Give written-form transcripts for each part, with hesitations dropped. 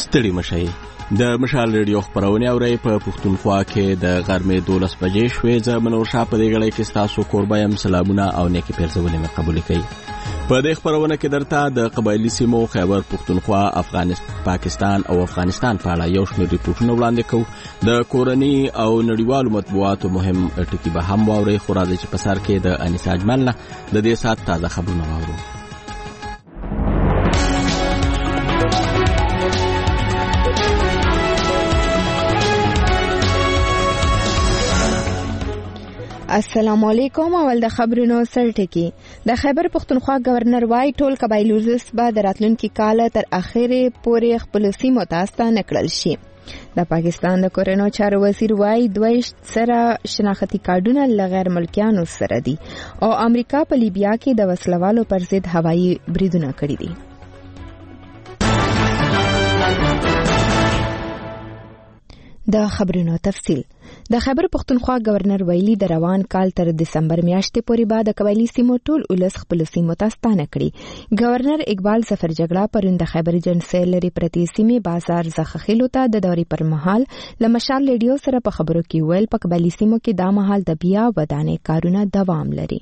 ستړي مشئ. د مشال ریډیو خبرونه اورئ په پښتونخوا کې د غرمې 12 بجې شوې. زه منور شاه په دې غړې کې تاسو کوربه يم. سلامونه او نیکی پیرزونه مې قبول کړئ. په دې خبرونه کې درته د قبایلی سیمو خیبر پښتونخوا، پاکستان او افغانستان په اړه یو شمېر ریپورتونه وړاندې کوو. د کورني او نړیوالو مطبوعاتو مهم ټکي به هم واورئ. خو راځئ چې په سر کې د انیس اجمل نه د دې سات تازه خبرونه واورو. السلام علیکم. اول د خبرونو سرټکی. د خیبر پښتونخوا گورنر وای ټول قبایلی وزس به د راتلونکي کال تر اخره پورې خپل سیمو ته نقل شي. د پاکستان د کورونو چارو وزیر وای 22 سره شناختی کارډونه لغیر ملکیانو سره دي او امریکا په لیبیا کې د وسلوالو پر ضد هوایي بریدونه کړی دي. د خبرونو تفصیل. د خیبر پښتونخوا گورنر ویلي د روان کال تر دسمبر میاشتې پورې بعد د قبایلی سیمو ټول ولس خپل سیمو ته ستانه کړي. گورنر اقبال ظفر جګړه پرون د خیبر جنسل لري پرتی سیمې بازار زخخیلو ته د دوري پر مهال لمشال ریډیو سره په خبرو کې ویل په قبایلی سیمو کې دا مهال د بیا ودانې کارونه دوام لري.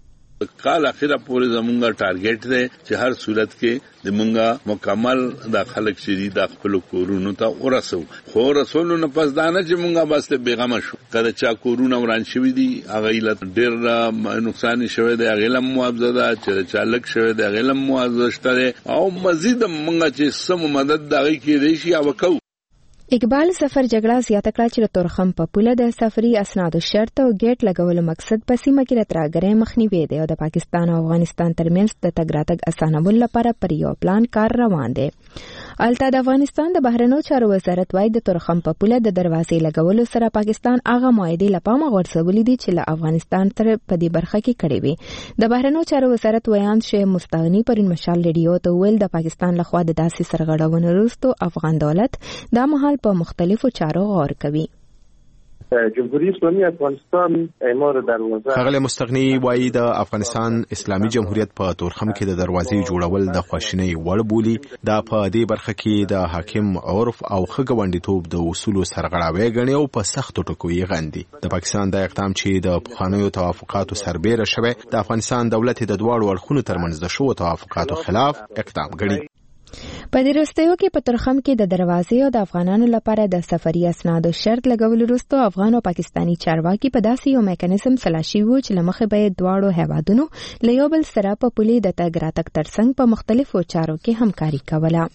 کال اخیره پورې زمونږه ټارګټ دی چې هر صورت کې د مونږه مکمل د خلک شری د خپل کورونو ته ورسو. خو رسولو نه پس دانه چې مونږه بس ته بیغمه شو. کله چې کورونه وران شوی دي هغه له ډیر نقصان شوی دی، هغه له معاوضه ده چې چالک شوی دی، هغه له معاوضه شته او مزید مونږه چې سم مدد دغه کې دی شي او کو. اقبال ظفر جګړه زیاته کړه چې تورخم په پوله د سفري اسنادو شرط او گیټ لګولو مقصد په سیمه کې ترګرې مخنیوي دی او د پاکستان او افغانستان ترمنځ د تګ راتګ اسانولو لپاره پر یو پلان کار روان دی. البته د افغانستان د بهرنیو چارو وزارت وايي د تورخم په پوله د دروازې لګولو سره پاکستان هغه معاهدې لپاره غورځولې دي چې له افغانستان تر په دې برخه کې کړې وي. د بهرنیو چارو وزارت ویان شیخ مستغنی پرون مشال ریډیو ته ویل د پاکستان لخوا د داسې سرغړونو وروسته افغان دولت د مهال په مختلفو چارو غور کوي. جمهوریت اسلامی افغانستان اعمار دروازه خغل مستغنی وایي د افغانستان اسلامي جمهوریت په تورخم کې د دروازې جوړول د خواشینۍ وړ بولي. دا په دې برخه کې د حاکم عرف او خګوندیتوب د اصولو سرغړاوی غني او په سختو ټکو یې غندي. د پاکستان د اقدام چې د پخوانیو توافقاتو سربېره شوه د افغانستان دولت د دواړو اړخونو ترمنځ د شو توافقاتو خلاف اقدام غړي. په دې وروستیو کې په تورخم کې د دروازې او د افغانانو لپاره د سفري اسنادو شرط لګول وروسته افغان او پاکستانی چارواکي په داسې یو میکانیزم سلاشي وو چې لمخې به دواړو هیوادونو له یو بل سره په پولي د تګ راتګ ترڅنګ په مختلفو چارو کې همکاري کوله.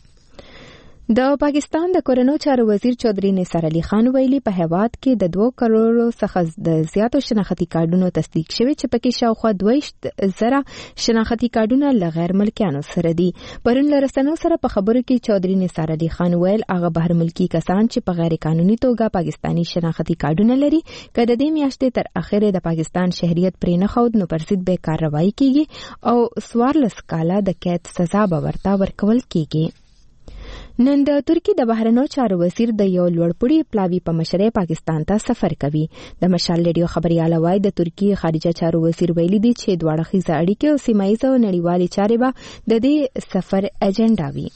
د پاکستان د کورنیو چارو وزیر چودري نثار علي خان ویلي په هیواد کې د 2 کروڑ څخه د زیاتو شناختی کارډونو تصدیق شوی چې پکې شاوخوا 22,000 شناختی کارډونه لغیر ملکیانو سره دي. پرون لرسنو سره په خبرو کې چودري نثار علي خان ویل هغه بهر ملکی کسان چې په غیر قانوني توګه پاکستانی شناختی کارډونه لري کله د میاشتې تر اخره د پاکستان شهریت پرې نه خود نو پر ضد به کارروایي کیږي او 14 کاله د قید سزا به ورته ورکول کیږي. نن د ترکی د بهرنیو چارو وزیر د یو لوړپوړي پلاوی په مشرۍ پاکستان ته سفر کوي. د مشال ریډیو خبرياله وای د ترکی خارجه چارو وزیر ویلي دی چې دواړه خیزه اړیکې او سیمایي او نړیوالي چارې به د دې سفر اجنډا وي.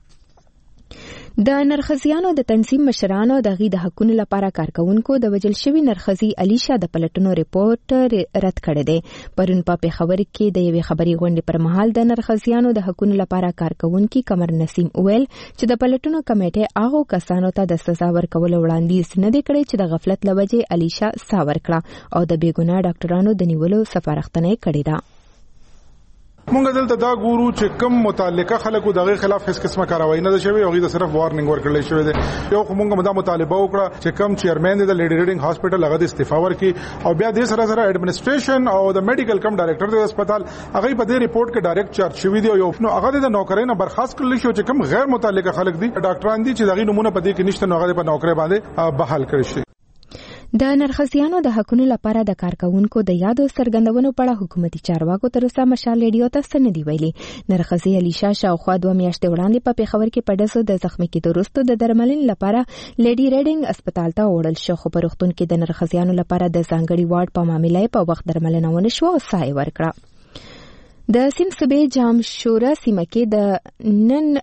د نرخزیانو د تنظیم مشرانو د غي د حقوقو لپاره کارکونکو د وجل شوی نرخزی علیشا د پلټنو ریپورت رد کړی دی. پرون په پیښور کې د یوې خبري غونډې پر مهال د نرخزیانو د حقوقو لپاره کارکونکو کمر نسیم ویل چې د پلټنو کمیټه هغه کسانو ته د سزا ورکول وړاندیز نه دی کړی چې د غفلت لوجې علیشا ساور کړه او د بیګناه ډاکټرانو د نیولو سپارښتنه کړې ده. مونږ دلته دا ګورو چې کم متعلقه خلکو دغه خلاف هیڅ قسمه کاروایی نه شوی او غي صرف وارنینګ ورکړل شوی دی. یو مونږ دا مطالبه وکړه چې کم چیرمن دی د لیډی ریډینګ هاسپټل هغه د استعفا ورکړي او بیا د سره سره اډمنسټریشن او د میډیکل کم ډایریکټر د هسپتال هغه په دې ریپورت کې ډایرکټ چارج شوی دی او نو هغه د نوکرۍ نه برخاست کړل شو چې کم غیر متعلقه خلک دي ډاکټران دي چې دغه نمونه پدې کې نشته نو هغه په نوکرۍ باندې بحال کړی شي. د نرخزیانو د حقوقو لپاره د کارکونکو د یادو سرګندونو په اړه حکومتي چارواکو تر اوسه مشال ریډیو ته څه نه دی ویلي. نرخزی علیشا شاوخوا 2 میاشتې وړاندې په پیښور کې په ډزو د زخمی کېدو وروسته د درملنې لپاره لیډي ریډینګ هسپتال ته وړل شو خو په روغتون کې د نرخزیانو لپاره د ځانګړي وارډ په معاملې په وخت درملنه ونه شو او سای ورکړه. د سیم صوبې جام شورا سیمه کې د نن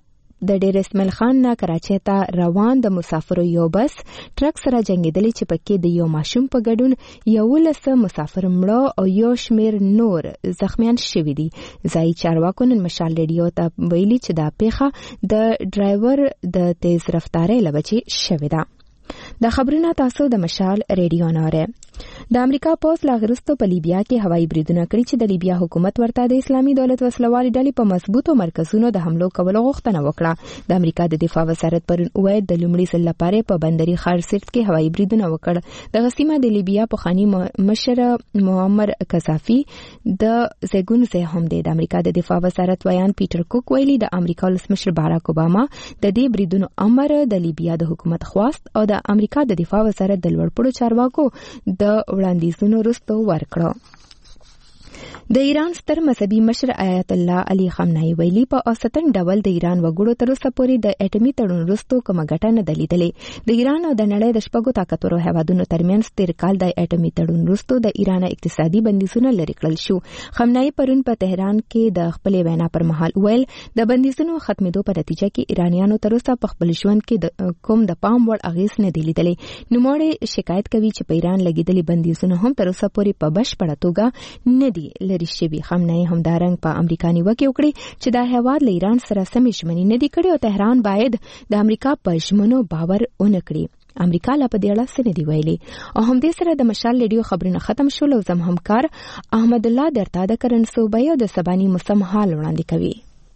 د ډیر اسماعیل خان نه کراچۍ ته روان د مسافرو یو بس ټرک سره جنگیدلی چې پکې د یو ماشوم په ګډون 11 مسافر مړه او یو شمیر نور زخمیان شوي دي. ځایي چارواکو نن مشال ریډیو ته ویلي چې دا پیښه د ډرایور د تیز رفتارۍ له وجې شوې ده. د خبرونه تاسو د مشال ریډیو ناره. د امریکا پوز لاغرستو په لیبیا کې هوایي بریدونه کړي چې د لیبیا حکومت ورته د اسلامي دولت وسلوالي ډلې په مضبوطو مرکزونو د حملو کولو غوښتنه وکړه. د امریکا د دفاع وزارت پرون وویل د لومړي ځل لپاره په بندري ښار سرت کې هوایي بریدونه وکړ. د غسیمه د لیبیا پخواني مشر معمر قذافي د زګون ځای هم دی. د امریکا د دفاع وزارت ویان پیټر کوک ویلي د امریکا ولسمشر باراک اوباما د دې بریدونو امر د لیبیا د حکومت خواست او د امریکا د دفاع وزارت د لوړپوړو چارواکو د وړاندیزونو وروسته ورکړه. د ایران ستر مذهبي مشر آیت الله علي خامنه‌ای ویلي په اوسطن ډول د ایران وګړو تر اوسه پورې د اټومي تړون وروسته کومه ګټه نه ده لیدلې. د ایران او د نړۍ د شپږو طاقتورو هیوادونو ترمنځ تیر کال د اټومي تړون وروسته د ایران اقتصادي بندیزونه لرې کړل شو. خامنه‌ای پرون په تهران کې د خپلې وینا پر مهال ویل د بندیزونو ختمېدو په نتیجه کې ایرانیانو تر اوسه په خپل ژوند کې کوم د پام وړ اغیز نه دی لیدلې. نوموړی شکایت کوي چې په ایران لګیدلي بندیزونه هم تر اوسه پورې په بشپړه توګه نه دي لري شوي. خامنه‌ای همدارنګ په امریکا نیوکه وکړي چې دا هیواد له ایران سره سمې ژمنې نه دي کړې او تهران باید د امریکا په ژمنو باور ونه کړي. امریکا لا په دې اړه څه نه دی ویلي. او همدې سره د مشال ریډیو خبرونه ختم شول او زم همکار احمد الله درته د کرن صوبې او د سباني موسم حال وړاندې کوي.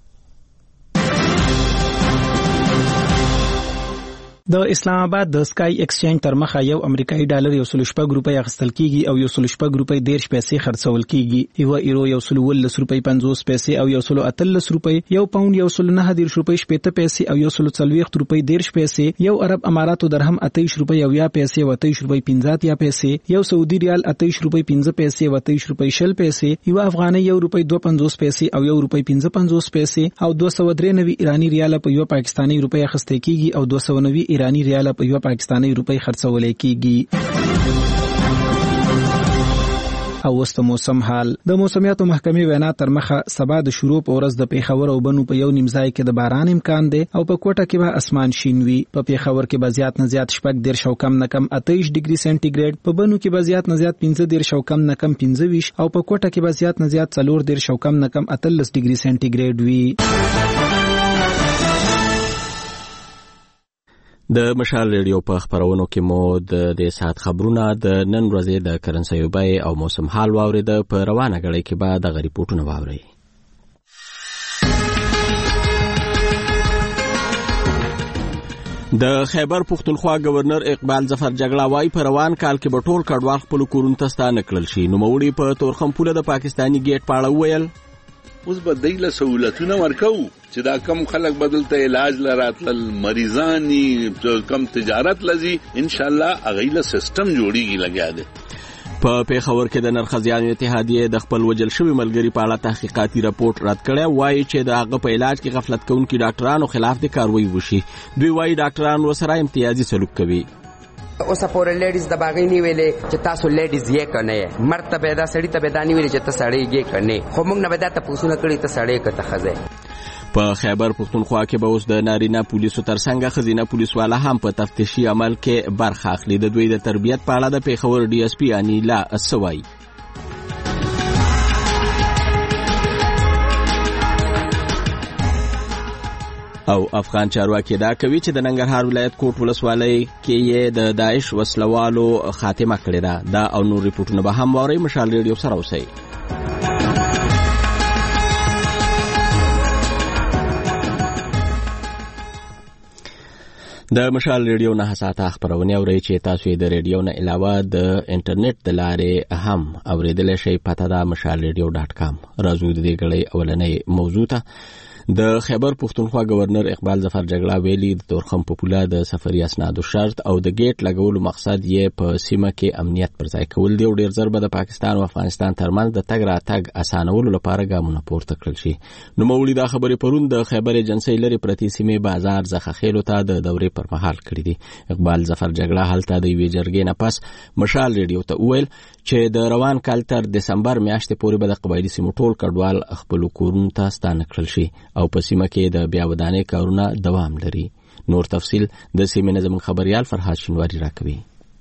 د اسلام آباد د سکای ایکسچینج تر مخه یو امریکایي ډالر 1.6 روپۍ اخیستل کیږي او 1.6 روپۍ 10 پیسې خرڅول کیږي. یو ایرو 1.10 روپۍ 50 پیسې او 1.13 روپۍ، یو پاوند 1.9 روپۍ 70 پیسې او 1.40 روپۍ 10 پیسې، یو عرب اماراتو درهم 28 روپۍ او 10 پیسې او 28 روپۍ 50 پیسې، یو سعودي ریال 28 روپۍ 15 پیسې او 28 روپۍ 60 پیسې، یو افغاني 1 روپۍ 52 پیسې او 1 روپۍ 55 پیسې او 293 ایرانی ریال په یو پاکستانی روپۍ اخیستل کیږي او 290 ایرانی ریال په یو پاکستانی روپۍ خرڅول کیږي. او وسط موسم حال. د موسمیاتو محکمې وینا تر مخه سبا د شروع په ورځ د پیښور او بنو په یو نیم ځای کې د باران امکان دی او په کوټه کې به اسمان شین وي. په پیښور کې به زیات نه زیات 10 او کم نه کم 28 ډیګري سنټیګریډ، په بنو کې به زیات نه زیات 15 او کم نه کم 25 او په کوټه کې به زیات نه زیات 14 او کم نه کم 18 ډیګري سنټیګریډ وي. د مشال ریډیو په خبرونو کې مو د دې ساعت خبرونه د نن ورځې د کرنسي بیې او موسم حال واورید. په روانه غړي کې به د ریپورتونه واوري. د خیبر پختونخوا گورنر اقبال ظفر جګړه وايي په روان کال کې به ټول کډوال خپل کورونو ته ستانه کړل شي. نو موړي په تورخم پوله د پاکستانی گیټ پاړه ویل اوس به دیله سہولتونه ورکو چې دا کم خلک بدلته علاج لراتل مریضانی کم تجارت لذي ان شاء الله اغیله سیستم جوړیږي لګیا دی. په پیښور کې د نرخزیانو اتحادیه د خپل وجل شوی ملګری په اړه تحقیقاتي راپور رد کړی. وایي چې د هغه په علاج کې غفلت کوونکي ډاکټرانو خلاف د کاروایی وشي. دوی وایي ډاکټران ورسره امتیازي سلوک کوي. اوسه پورې لیډیز د باغې نه ویلې چې تاسو لیډیز یې کنه مرتبه دا سړی ته بدانی ویلې چې تاسو سړی یې کنه خو موږ نه ودا ته پوښتنه کړې ته سړی کته خزه. په خیبر پختونخوا کې به اوس د نارینه پولیسو ترڅنګ خزینه پولیس والا هم په تفتیشي عمل کې برخه اخلي. د دوی د تربیت په اړه د پیښور ډي اس پی انیلا اسوای او افغان چارواکي دا کوي چې د ننګرهار ولایت کوټ ولسوالۍ کې یې د داعش وسلوالو خاتمه کړې ده. دا او نور ریپورتونه به هم واورئ. مشال ریډیو سره اوسئ. د مشال ریډیو نه ساعته خبرونه اورئ چې تاسو د ریډیو نه علاوه د انټرنیټ د لارې هم اوریدلای شئ. پته دا mashalradio.com. راځو د دې غړي اولنې موضوع ته. د خیبر پختونخوا گورنر اقبال ظفر جګړه ویلي د تورخم په پوله د سفري اسنادو شرط او د گیټ لګولو مقصد یې په سیمه کې امنیت پر ځای کول دی او ډیر ضربه د پاکستان او افغانستان ترمنځ د تګ راتګ اسانولو لپاره ګامونه پورته کړل شي. نو موړي دا خبرې پرون د خیبر ایجنسی لري پرتی سیمه بازار زخخېلو ته د دورې پر مهال کړې دي. اقبال ظفر جګړه هلته د وی جرګې نه پس مشال ریډیو ته ویل چې د روان کال تر دسمبر میاشتې پورې به د قبایلی سیمو ټول کډوال خپل کورونو ته ستانه کړل شي او په سیمه کې د بیا ودانۍ کارونه دوام لري. نور تفصیل د سیمې نه زموږ خبريال فرهاد شینواری راکوي.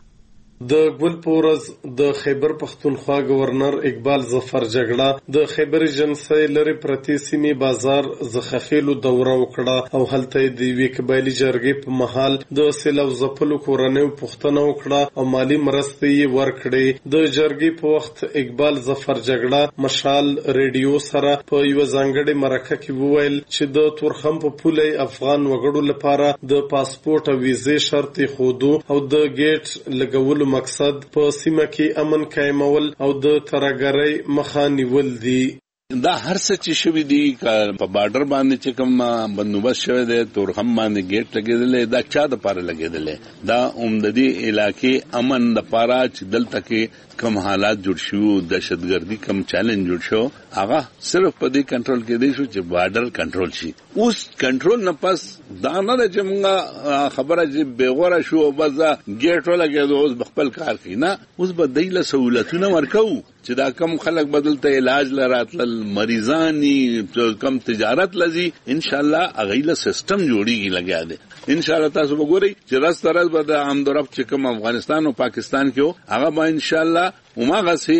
د ګل پورز د خیبر پختونخوا گورنر اقبال ظفر جګړه د خیبر جنسي لري پرتی سیمې بازار زخخیلو دوره وکړه او هلته د وی قبایلی جرګې په محل د سیلو زپلو کورنۍ پښتنه وکړه او مالی مرستې ورکړې. د جرګې په وخت اقبال ظفر جګړه مشال ریډیو سره په یو ځانګړي مرکه کې وویل چې د تورخم په پولې افغان وګړو لپاره د پاسپورت او ویزې شرط خودو او د گیټ لګولو مقصد په سیمه کې امن قائمول او د ترګرۍ مخه نیول دي. دا هر څه چې شوی دی په بارډر باندې چې کوم بندوبست شوی دی تورخم باندې گیټ لګیدل دا چا د پاره لګیدل دا عمددي علاقې امن د پاره چې دلته کې کم حالات جوړ شو دهشتګردي کم چیلنج جوړ شو هغه صرف په دې کنټرول کې دی شو چې بارډر کنټرول شي. اوس کنټرول نه پس دا نه چې موږ خبره چې بیغوره شو بس گیټ ولګیدو اوس خپل کار کوي نه اوس به دیله سہولتونه ورکو چې دا کم خلک بدلته علاج لراتل مریضانی کم تجارت لذي ان شاء الله اغیله سیستم جوړیږي لګیا دی. ان شاء الله تاسو وګورئ چې راست راز به د عمدرب چې کوم افغانستان او پاکستان کې هغه به ان شاء الله وماغه سي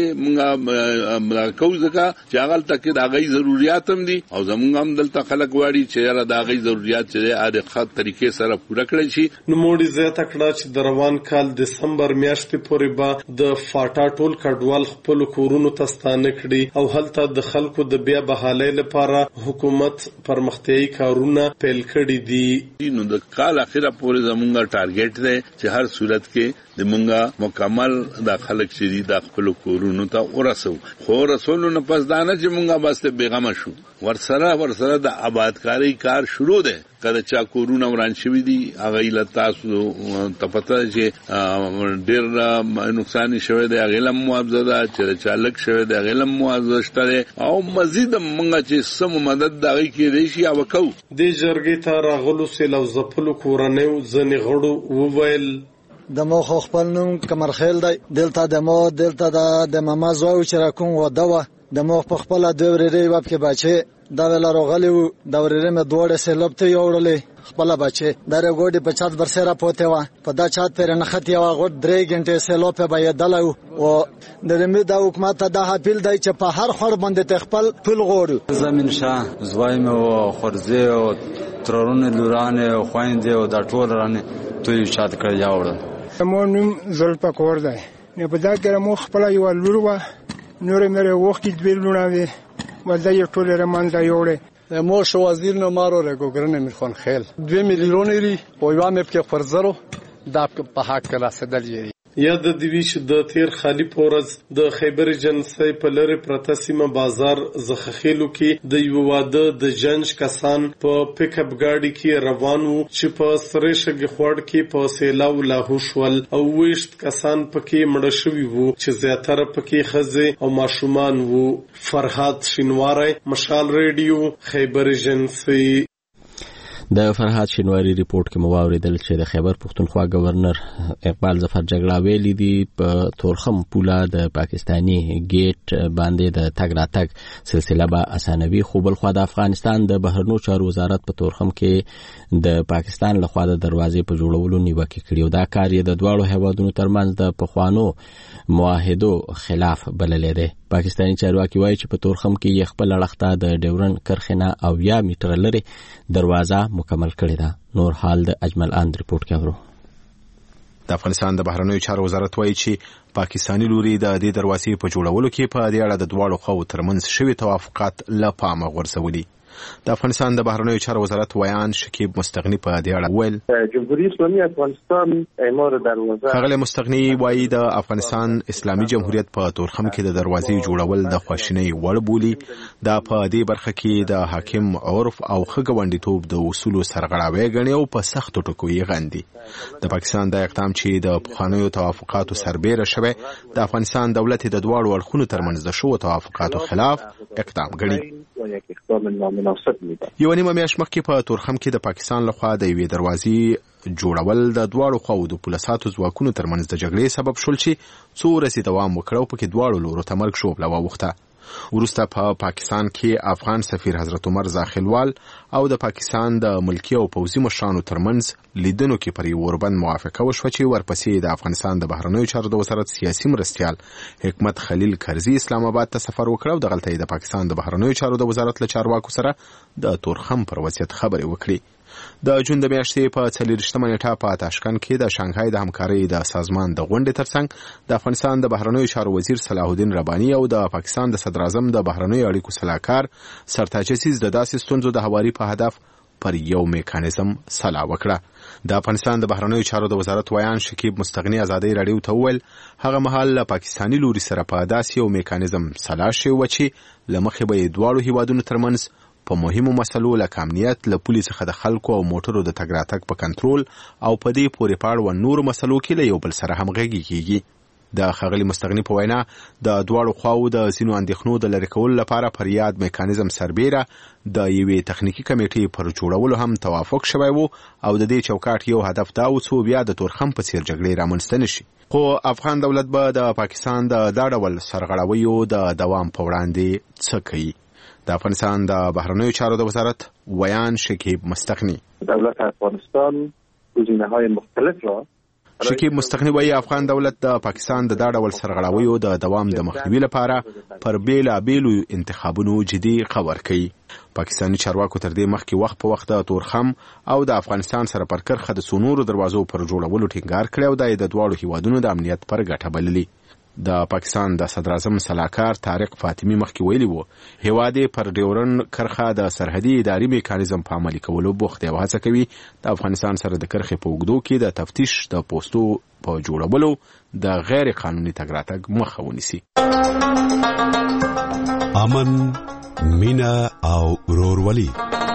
موږ کوزګه چې هغه تک د هغه ضرورت هم دي او زموږ هم دلته خلک واړي چې د هغه ضرورت چې د خاص طریقې سره پوره کړی شي. نو موږ زیاته کړه چې د روان کال دسمبر میاشتې پورې به د فاټا ټول کډوال خپل کورونو ته ستانه کړي او هلته د خلکو د بیا بحالۍ لپاره حکومت پرمختیايي کارونه پیل کړي دي. نو د کال اخیره پورې زموږ ټارګټ دی چې هر صورت کې د مونږه مکمل د خلک چې د خپل کورونو ته ورسو خو رسولو نه پس دانه چې مونږه بس بیغمه شو ورسره د آبادکاری کار شروع ده. کله چا کورونه وران شوی دي هغه لتاسو تپته چې ډیر نقصان شوی دی هغه لم معاوضه ده چې چالک شوی دی هغه لم معاوضه شته او مزید مونږه چې سم مدد دغه کې دی شي او کو د جرګې ته راغلو سیلو زپلو کورنۍ ځنې غړو وویل د مو خپل نوم کمرخیل دی دلته د ماما زوی چې را کوم و دوا د مو خپل د ورېری وب کې بچي دا ویل راغلی و د ورېری مې دوړې سیلب ته یوړلې خپل بچي دا رګوډي په چات برسره پوته و په دا چات پر نه ختی و غوډ 3 غنټه سیلو په بيدل او د رمې د حکومت د حاپیل دی چې په هر خور باندې خپل پل غوړ زمين شاه زوی مې خورزه او ترونه لورانه او خويندې او د ټول رانه توي چات کړ یاوړل. مو نوم زلپکور دی نه په دا کې مو خپل یو لور و نور مې وخت دې لونه وي ولدا یو ټول رمان دا یوړې مو شو وزیر نو مارو رګورن میرخان خیل 2 میلیون لري او یو مې په فرزرو دا په حق کلا سدل یې یا د دیویش د تیر خالی پورز د خیبر جنسي په لری پرته سیمه بازار زخخیلو کې د یو واده د جنج کسان په پک اپ گاډي کې روان وو چې په سرېشګ خوړ کې په سیلاو لاهوشول او وښت کسان پکې مړ شوي وو چې زیاتره پکې خزه او ماشومان وو. فرهاد شینواری مشال ریډیو خیبر جنسي. د فرهاد شینواری ریپورت کې مواوریدل چې د خیبر پختونخوا گورنر اقبال ظفر جګړه ویلي دي په تورخم پوله د پاکستانی گیټ باندې د تګ راتګ سلسله به اسانوي خو بل خو د افغانستان د بهرنیو چارو وزارت په تورخم کې د پاکستان لخوا د دروازې په جوړولو نیوکه کړې او دا کار یې د دواړو هیوادونو ترمنځ د پخوانو معاهدو خلاف بللې ده. پاکستانی چارواکي وایي چې په تورخم کې یې خپل اړخته د ډیورن کرخنه او 10 میټر لري دروازه مکمل کړې ده. نور حال د اجمل اند ریپورت کې اورو. د افغانستان د بهرنیو چارو وزارت وایي چې پاکستانی لوري د دې دروازې په جوړولو کې په دې اړه د دواړو خواو ترمنځ شوي توافقات له پامه غورځولي. د افغانستان د بهرنیو چارو وزارت ویان شکیب مستغنی په دې اړه ویل جمهوریت اسلامی افغانستان اعمار دروازه خغل مستغنی وایي د افغانستان اسلامي جمهوریت په تورخم کې د دروازې جوړول د خواشینۍ وړ بولي. دا په دې برخه کې د حاکم عرف او خګوندیتوب د اصولو سرغړاوی غني او په سخت ټکو یې غندي. د پاکستان د اقدام چې د پخوانیو توافقاتو سربېره شوه د افغانستان دولت د دواړو اړخونو ترمنځ د شو توافقاتو خلاف اقدام غني. یو نیمه میاشت مخکې په تورخم کې د پاکستان لخوا د یوې دروازې جوړول د دواړو خواو د پولیساتو ځواکونو ترمنځ د جګړې سبب شول چې څو ورځې دوام وکړ او پکې دواړو لورو ته مرګ ژوبله واوښته. وروسته په پاکستان کې افغان سفیر حضرت عمر زاخلوال او د پاکستان د ملکی او پوځي مشرانو ترمنځ لیدنو کې پر یوربند موافقه وشوه چې ورپسې د افغانستان د بهرنیو چارو د وزارت سیاسي مرستیال حکمت خلیل کرزي اسلام آباد ته سفر وکړ او د غلطۍ د پاکستان د بهرنیو چارو د وزارت له چارواکو سره د تورخم پر وضعیت خبرې وکړي. د جون د میاشتې په 24مه نیټه په تاشکند کې د شانګهای د همکارۍ د سازمان د غونډې ترڅنګ د افغانستان د بهرنیو چارو وزیر صلاح الدین رباني او د پاکستان د صدر اعظم د بهرنیو اړیکو سلاکار سرتاج عزیز د داسې ستونزو د هواري په هدف پر یو میکانیزم سلا وکړه. د افغانستان د بهرنیو چارو د وزارت ویان شکیب مستغنی ازادي رادیو ته وویل هغه مهال له پاکستاني لوري سره په داسې یو میکانیزم سلا شوی و چې له مخې به دواړو هیوادونو ترمنځ په مهمو مسلو لکه امنیت له پولیس څخه د خلکو او موټرو د تګ راتګ په کنټرول او په دې پورې پاړو نورو مسلو کې له یو بل سره همغږي کیږي. د ښاغلي مستغنی په وینا د دواړو خواو د ځینو اندېښنو د لرې کولو لپاره پر یاد میکانیزم سربیره د یوې تخنیکي کمیټې پر جوړولو هم توافق شوی و او د دې چوکاټ یو هدف دا و چې بیا د تورخم په څیر جګړې رامنځته نشي. خو افغان دولت به د پاکستان د دا ډول سرغړاویو د دوام په وړاندې څه کوي؟ د افغانستان د بهرنیو چارو د وزارت ویان شکیب مستغنی دولت افغانستان گزینه‌های مختلف را شکیب مستغنی وایي افغان دولت د پاکستان د دا ډول سرغړاویو د دوام د مخنیوي لپاره پر بیلابیلو انتخابونو جدي خبر کوي. پاکستاني چارواکو تر دې مخکې وخت په وخت د تورخم او د افغانستان سره پر کرخه د سونورو دروازو پر جوړولو ټینګار کړی او د دواړو هیوادونو د امنیت پر ګټه بللي. د پاکستان د صدر اعظم سلاکار طارق فاطمی مخکې ویلي وو هیواد پر ډیورن کرخه د سرحدي اداري میکانیزم په عملي کولو بوخت دی او هڅه کوي د افغانستان سره د کرخې په اوږدو کې د تفتیش د پوسټو په جوړولو د غیر قانوني تګ راتګ مخه ونیسي. امن مینا او ورورولي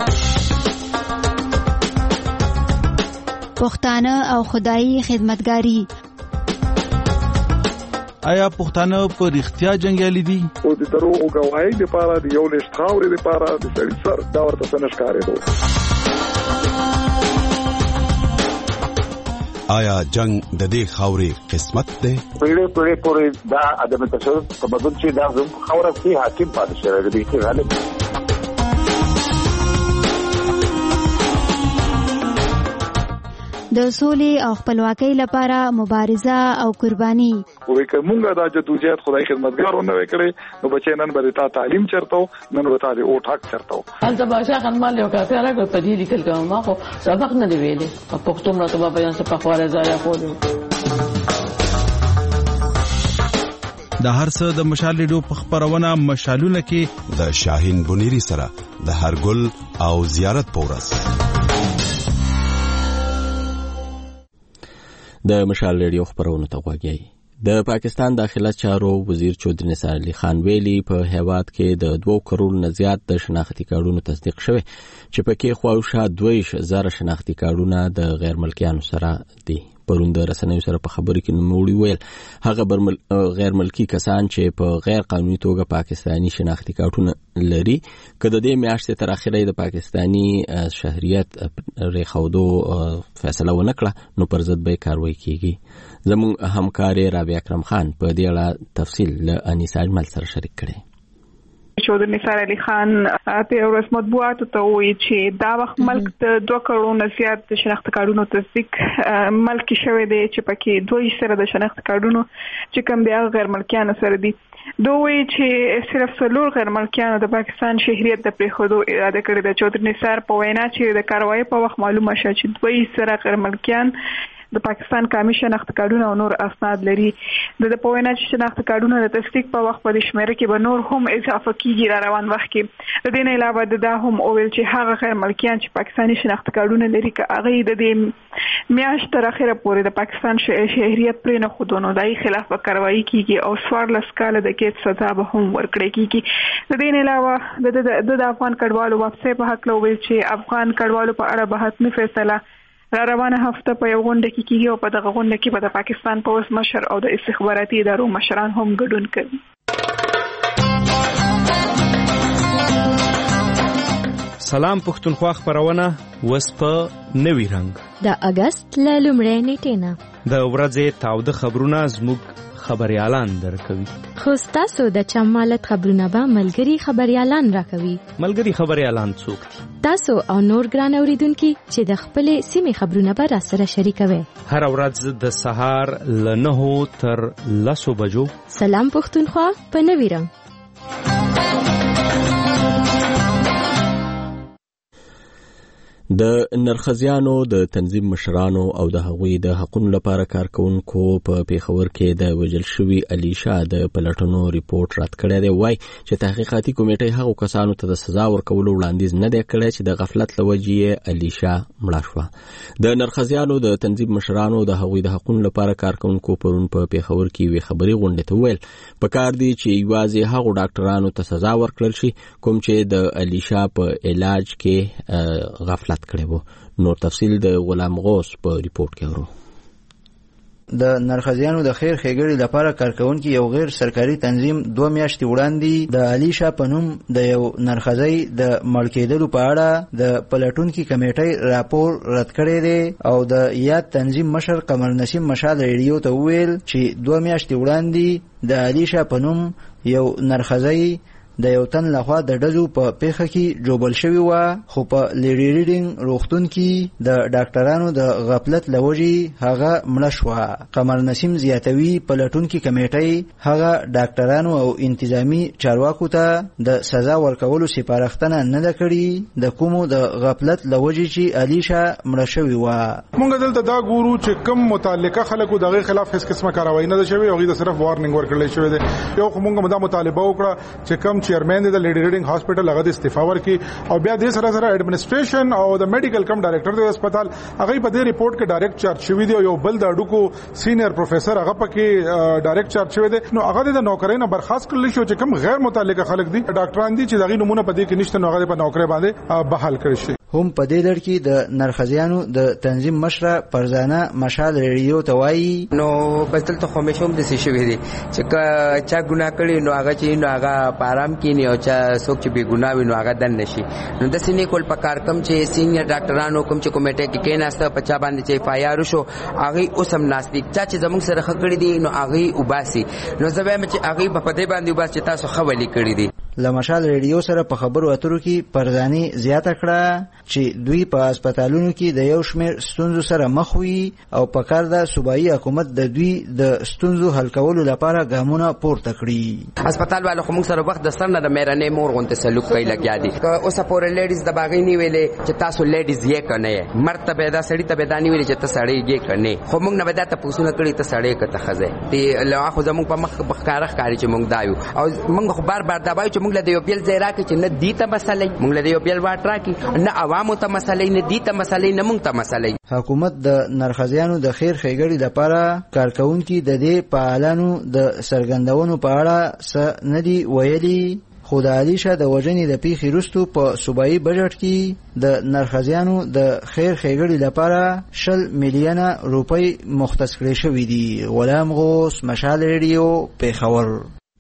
پښتانه او خدایي خدمتګاری آیا پښتانه په رښتیا جنگیالي دي؟ او د دروغ غواړي د پاره د یو لښت خاورې د پاره د سړي سر دا ورته سنشکارې دي. آیا جنگ د دې خاورې قسمت دی؟ پیړې پورې دا عدم تشدد په بدل چې دا زموږ خاوره کې حاکم پاتې شوی دی چې غالب د سولې او خپلواکۍ لپاره مبارزه او قرباني. وې کومه دا جدوجہد خدای خدمتګارونه وکړي نو بچي نن به تا تعلیم چرته نن به تا او ټاک چرته. انت باشا خنمال یو کافي راغو په دې لیکل کوم ما خو سبق نه دی ویلې په پښتو مرته په بیان څخه په خواره ځای خوري. د هر څه د مشال ریډیو په خبرونه مشالونه کې د شاهین بنيري سره د هرګل او زیارت پورس د مشال ریډیو خبرونه ته وګورئ. د پاکستان داخله چارو وزیر چودري نثار علي خان ویلي په هیواد کې د 2 کروڑ نه زیات د شناختی کارتونو تصدیق شوه چې پکې خواوشا 2000 شناختی کارتونه د غیر ملکیانو سره دي. پرون د رسنیو سره په خبرو کې نوموړي ویل هغه غیر ملکی کسان چې په غیر قانوني توګه پاکستانی شناختی کارتونه لري کله د میاشتې تر اخره د پاکستانی شهریت ریخودو فیصله ونکړه نو پر ضد به کاروایی کیږي. زموږ همکار رابعه اکرم خان په دې اړه تفصیل له انیسا اجمل سره شریک کړي. چودري نثار علي خان په ورځ مطبوعاتو ته وایي چې دا وخت ملک د 2 کروڑ نه زیات د شناخت کارتونو تصدیق ملک شوی دی چې پکې 200 د شناخت کارتونو چې کوم دی غیر ملکیانو سره دي. دوی چې صرف څلور غیر ملکیانو د پاکستان شهریت د پریښودو اراده کړې ده. چودري نثار په وینا چې د کاروایی په وخت معلومه شوه چې 200 غیر ملکیان د پاکستان قومي شناخت کارتونه او نور اسناد لري. د پوهنې چې شناخت کارتونه د تصدیق په وخت په شمیره کې به نور هم اضافه کیږي را روان وخت کې. د دې نه علاوه دا هم اویل چې هغه غیر ملکیان چې پاکستانی شناخت کارتونه لري که هغه د دې میاشت تر اخره پورې د پاکستان شهریت پرې نه خودونو دای خلاف کاروایی کیږي او 14 کال د قید سزا به هم ورکړي کیږي. د دې نه علاوه د افغان کډوالو واپسې په حق لوي چې افغان کډوالو په اړه به حتمي فیصله را روانه هفته په یو غونډه کې کیږي او په دغه غونډه کې به د پاکستان پولیس مشر او د استخباراتي ادارو مشران هم ګډون کوي. سلام پښتونخوا خبرونه وس په نوي رنگ د اگست له لومړۍ نیټې نه د ورځې تاوده خبرونه زموږ خبريالان درکوي. خو تاسو د چمالت خبرونه به ملګری خبريالان راکوي. ملګری خبريالان څوک دي؟ تاسو او نور ګران اوریدونکو چې د خپل سیمې خبرونه به را سره شریکوي. هر ورځ د سهار له 9 تر 10 بجو. سلام پښتونخوا په نوي رنګ. د نرخزیانو د تنظیم مشرانو او د هغوی د حقوقو لپاره کارکونکو په پیښور کې د وژل شوی علي شاه د پلټنو ریپورت رد کړی دی. وایي چې تحقیقاتي کمیټه هغو کسانو ته د سزا ورکولو وړاندیز نه دی کړی چې د غفلت له وجې علي شاه مړه شوه. د نرخزیانو د تنظیم مشرانو د هغوی د حقوقو لپاره کارکونکو پرون په پیښور کې وی خبري غونډه ته ویل پکار دی چې یوازې هغو ډاکټرانو ته سزا ورکړل شي کوم چې د علي شاه په علاج کې غفلت کړي وو. نور تفصیل د غلام غوث په ریپورت کې ورو. د نرخزیانو د خیر ښېګړې لپاره کارکونکي یو غیر سرکاري تنظیم 2 میاشتې وړاندې د علي شاه په نوم د یو نرخزی د مړ کېدلو په اړه د پلټونکي کمیټې راپور رد کړی دی او د یاد تنظیم مشر قمر نسیم مشال ریډیو ته وویل چې 2 میاشتې وړاندې د علي شاه په نوم یو نرخزی د یو تن لخوا د ډزو په پیښه کې جوړل شوی و خو په لیډي ریډینګ روغتون کې د ډاکټرانو د غفلت لوجې هغه مړه شوه. قمر نسیم زیاتوي پلټونکي کمیټې هغه ډاکټرانو او انتظامی چارواکو ته د سزا ورکولو سپارښتنه نه ده کړې د کومو د غفلت لوجې چې علي شاه مړه شوی و. موږ دلته دا ګورو چې کوم متعلقه خلکو دغه خلاف هیڅ قسمه کاروایی نه ده شوی او غي صرف وارنینګ ورکړل شوی دی. یو موږ دا مطالبه وکړه چې کوم چیرمن د لیډي ریډینګ هاسپټل هغه د استعفا ورکړي او بیا د سره سره ایڈمنسټریشن او د میډیکل کم ډایریکټر د هسپتال هغه په دې ریپورت کې ډایرکټ چارج شوی دی او یو بل د اډوکو سینیئر پروفیسور هغه پکې ډایرکټ چارج شوی دی. نو هغه د نوکرۍ نه برخاست کړل شو چې کوم غیر متعلقه خلک دي ډاکټران دي چې دغه نمونه پدې کې نشته نو هغه په نوکرۍ باندې بحال کړی شي. هم په دې لړ کې د نرخزیانو د تنظیم مشره پرزانه مشال ریډیو ته وایي نو بس دلته خو مې شوم د څه شوی دی چې چا ګناه کړي نو هغه چې نو هغه په آرام کې نه او چا څوک چې بے ګناه وي نو هغه دن نشي. نو د سینې کول په کار کم چې سینیئر ډاکټرانو کوم چې کمیټه کې کېناسته په چا باندې چې فایار شو هغه اوسم ناسدي چا چې زموږ سره خکړی دي نو هغه وباسي. نو زبې مې چې هغه په دې باندې وباس چې تاسو خولي کړی دي. لمشال ریډیو سره په خبرو اترو کې پرزانی زیاته کړه چې دوی په هسپتالونو کې د یو شمېر ستونزو سره مخ وي او په کار د صوبایي حکومت د دوی د ستونزو حل کولو لپاره ګامونه پورته کړي. هسپتال والو خو موږ سره وخت د سر نه د میرانې مور غونته سلوک کوي لګیا دي. اوس پورې لیډیز د باغې نه ویلې چې تاسو لیډیز یې کنه مرتبه دا سړی ته بدانی ویلې چې تاسو سړی یې کنه خو موږ نه بدا ته پوښتنه کړې ته سړی کته خزه دی له خو زموږ په مخ بخکارخ کاری چې موږ دایو او موږ خو بار بار دا وایو چې موږ له یو بیل ځای راکې چې نه دی ته مسلې موږ له یو بیل واټ راکې نه عوامو ته مسلې نه دی ته مسلې نه موږ ته مسلې. حکومت د نرخزیانو د خیر ښېګړې لپاره کارکونکي د دې فعالانو د څرګندونو په اړه څه نه دي ویلي خو د علي شاه د وژنې د پیښې وروسته په صوبایي بجټ کې د نرخزیانو د خیر ښېګړې لپاره 10 میلیونه روپۍ مختص کړې شوي دي. غلام غوث مشال ریډیو پیښور.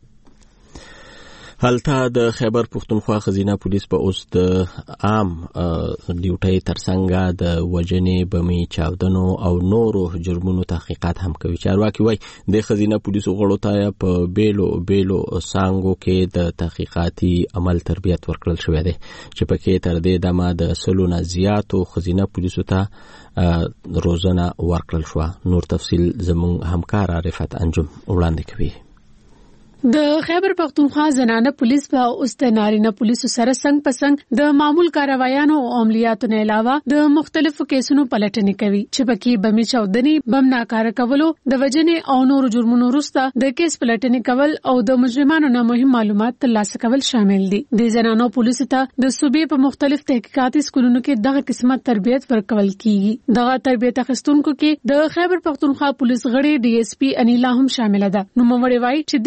هلته د خیبر پښتونخوا خزینه پولیس په اوس د عام ډیوټي ترڅنګ د وجنې بمي چاودنو او نورو جرمونو تحقیقات هم کوي. چارواکي وایي د خزینه پولیسو غړو ته په بیلو سانګو کې د تحقیقاتي عمل تربیت ورکړل شوی دی چې پکې تر دې دمه د 100 نه زیاتو خزینه پولیسو ته روزنه ورکړل شو. نور تفصیل زموږ همکار عارفت انجم وړاندې کوي. د خیبر پختونخوا زنانه پولیس په اوس د نارینه پولیسو سره څنګ په څنګ د معمول کاروایانو او عملیاتو نه علاوه د مختلفو کیسونو پلټنې کوي چې پکې بمي چاودنې بم ناکاره کولو د وجنې او نورو جرمونو وروسته د کیس پلټنې کول او د مجرمانو نه مهم معلومات ترلاسه کول شامل دي. د زنانو پولیسو ته د صوبې په مختلف تحقیقاتي سکولونو کې دغه قسمه تربیت ورکول کیږي. دغه تربیت اخیستونکو کې د خیبر پختونخوا پولیس غړي ډي اس پی انیلا هم شامل ده. نو موږ وایي چې د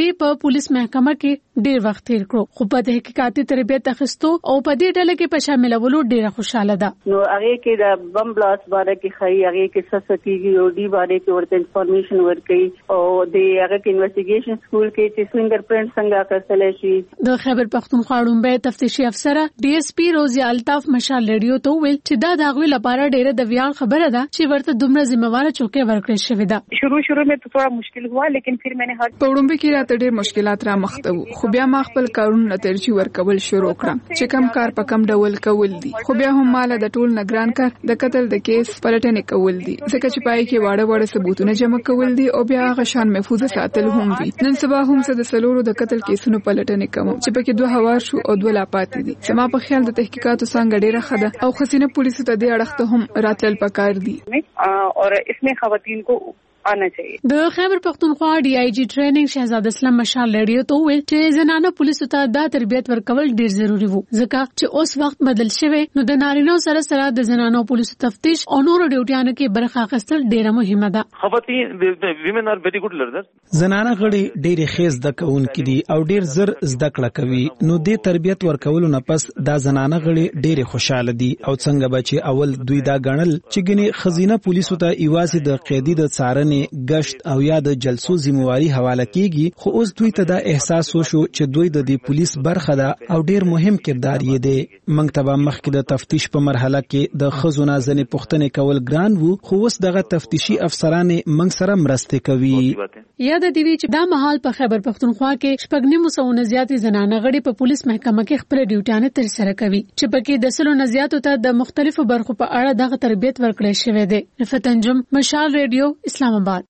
پولیس محکمه کې ډیر وخت تیر کړو خو په تحقیقاتي تربیت اخیستو او په دې ډله کې په شاملولو ډیره خوشاله ده. نو هغه کې د بم بلاست باندې کې خي هغه کې سسکیږي او ډي باندې کې ورته انفارمیشن ورکړي او د هغه کې انویسټیګیشن سکول کې چې فنگر پرینټ څنګه اخیستل شي. د خیبر پختونخوا ډومبه تفتیشي افسر ډي اس پی روزي الطاف مشال ریډیو ته ویل چې دا د غوي لپاره ډیره د ویاړ خبره ده چې ورته دومره ذمہواره چوکۍ ورکړل شوې ده. شروع में तो थोड़ा मुश्किल हुआ लेकिन फिर मैंने हर پړومبه کې راته ډېر مشکلات را مخ ته خو بیا ما خپل کارونه ترجیح ورکول شروع کړم چې کم کار په کم ډول کول دي خو بیا هم مال د ټول نگران کار د قتل د کیس پلټنې کول دي ځکه چې پای کې واړه ثبوتونه جمع کول دي او بیا هغه شان محفوظ ساتل هم وي. نن سبا هم څه د سلورو د قتل کیسونو پلټنې کوم چې پکې 2 هوار شو او 2 لا پاتې دي. سما په خیال د تحقیقاتو څنګه ډیره خده او خسینه پولیسو ته د اړخته هم راتل پکار دي اور اسمه خواتین کو آنا چاہیے. د خیبر پختونخوا ډي آی جی ټریننګ شهزاد اسلام مشال ریډیو ته ویل چې زنانه پولیسو ته دا تربیت ورکول ډیر ضروری وو ځکه چې اوس وخت بدل شوی نو د نارینه سره سره د زنانو پولیسو تفتیش او نور ډیوټیانو کې برخه اخیستل ډیره مهمه ده. خواتین ویمن ار ویری ګډ لرنر زنانه غړي ډیر خیز د کون کې دي او ډیر زر زده کړه کوي نو د تربیت ورکول نه پس دا زنانه غړي ډیر خوشاله دي او څنګه بچي اول دوی دا غنل چې ګني خزینه پولیسو ته ایوازي د قیدی د څارنې گشت او یا د جلسو ذمہواری حواله کیږي خو اوس دوی ته دا احساس وشو چې دوی د پولیس برخه ده او ډیر مهم کردار یې دی. منکتبه مخکې د تفتیش په مرحله کې د خزونه ځنې پوښتنې کول ګران وو خو اوس دغه تفتیشي افسران منګ سره مرسته کوي. یاد دی چې دا مهال په خیبر پختونخوا کې 950 زیاتې زنانه غړي په پولیس محکمه کې خپل ډیوټیانه تر سره کوي چې پکې د سلو نزياتو ته د مختلفو برخو په اړه دغه تربیت ورکړل شوی دی. رفت انجم مشال ریډیو اسلام آباد.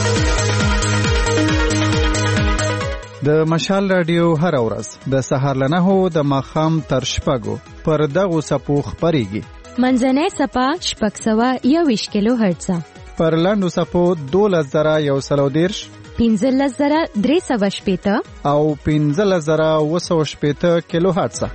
د مشال رادیو هر ورځ د سهار له 9 د ماښام تر 6 پر دغه سپو خبريږي. منځنۍ سپا 621 کیلو هرتز پر لاندو سپو 12110 15380 او 15280 کیلو هرتز.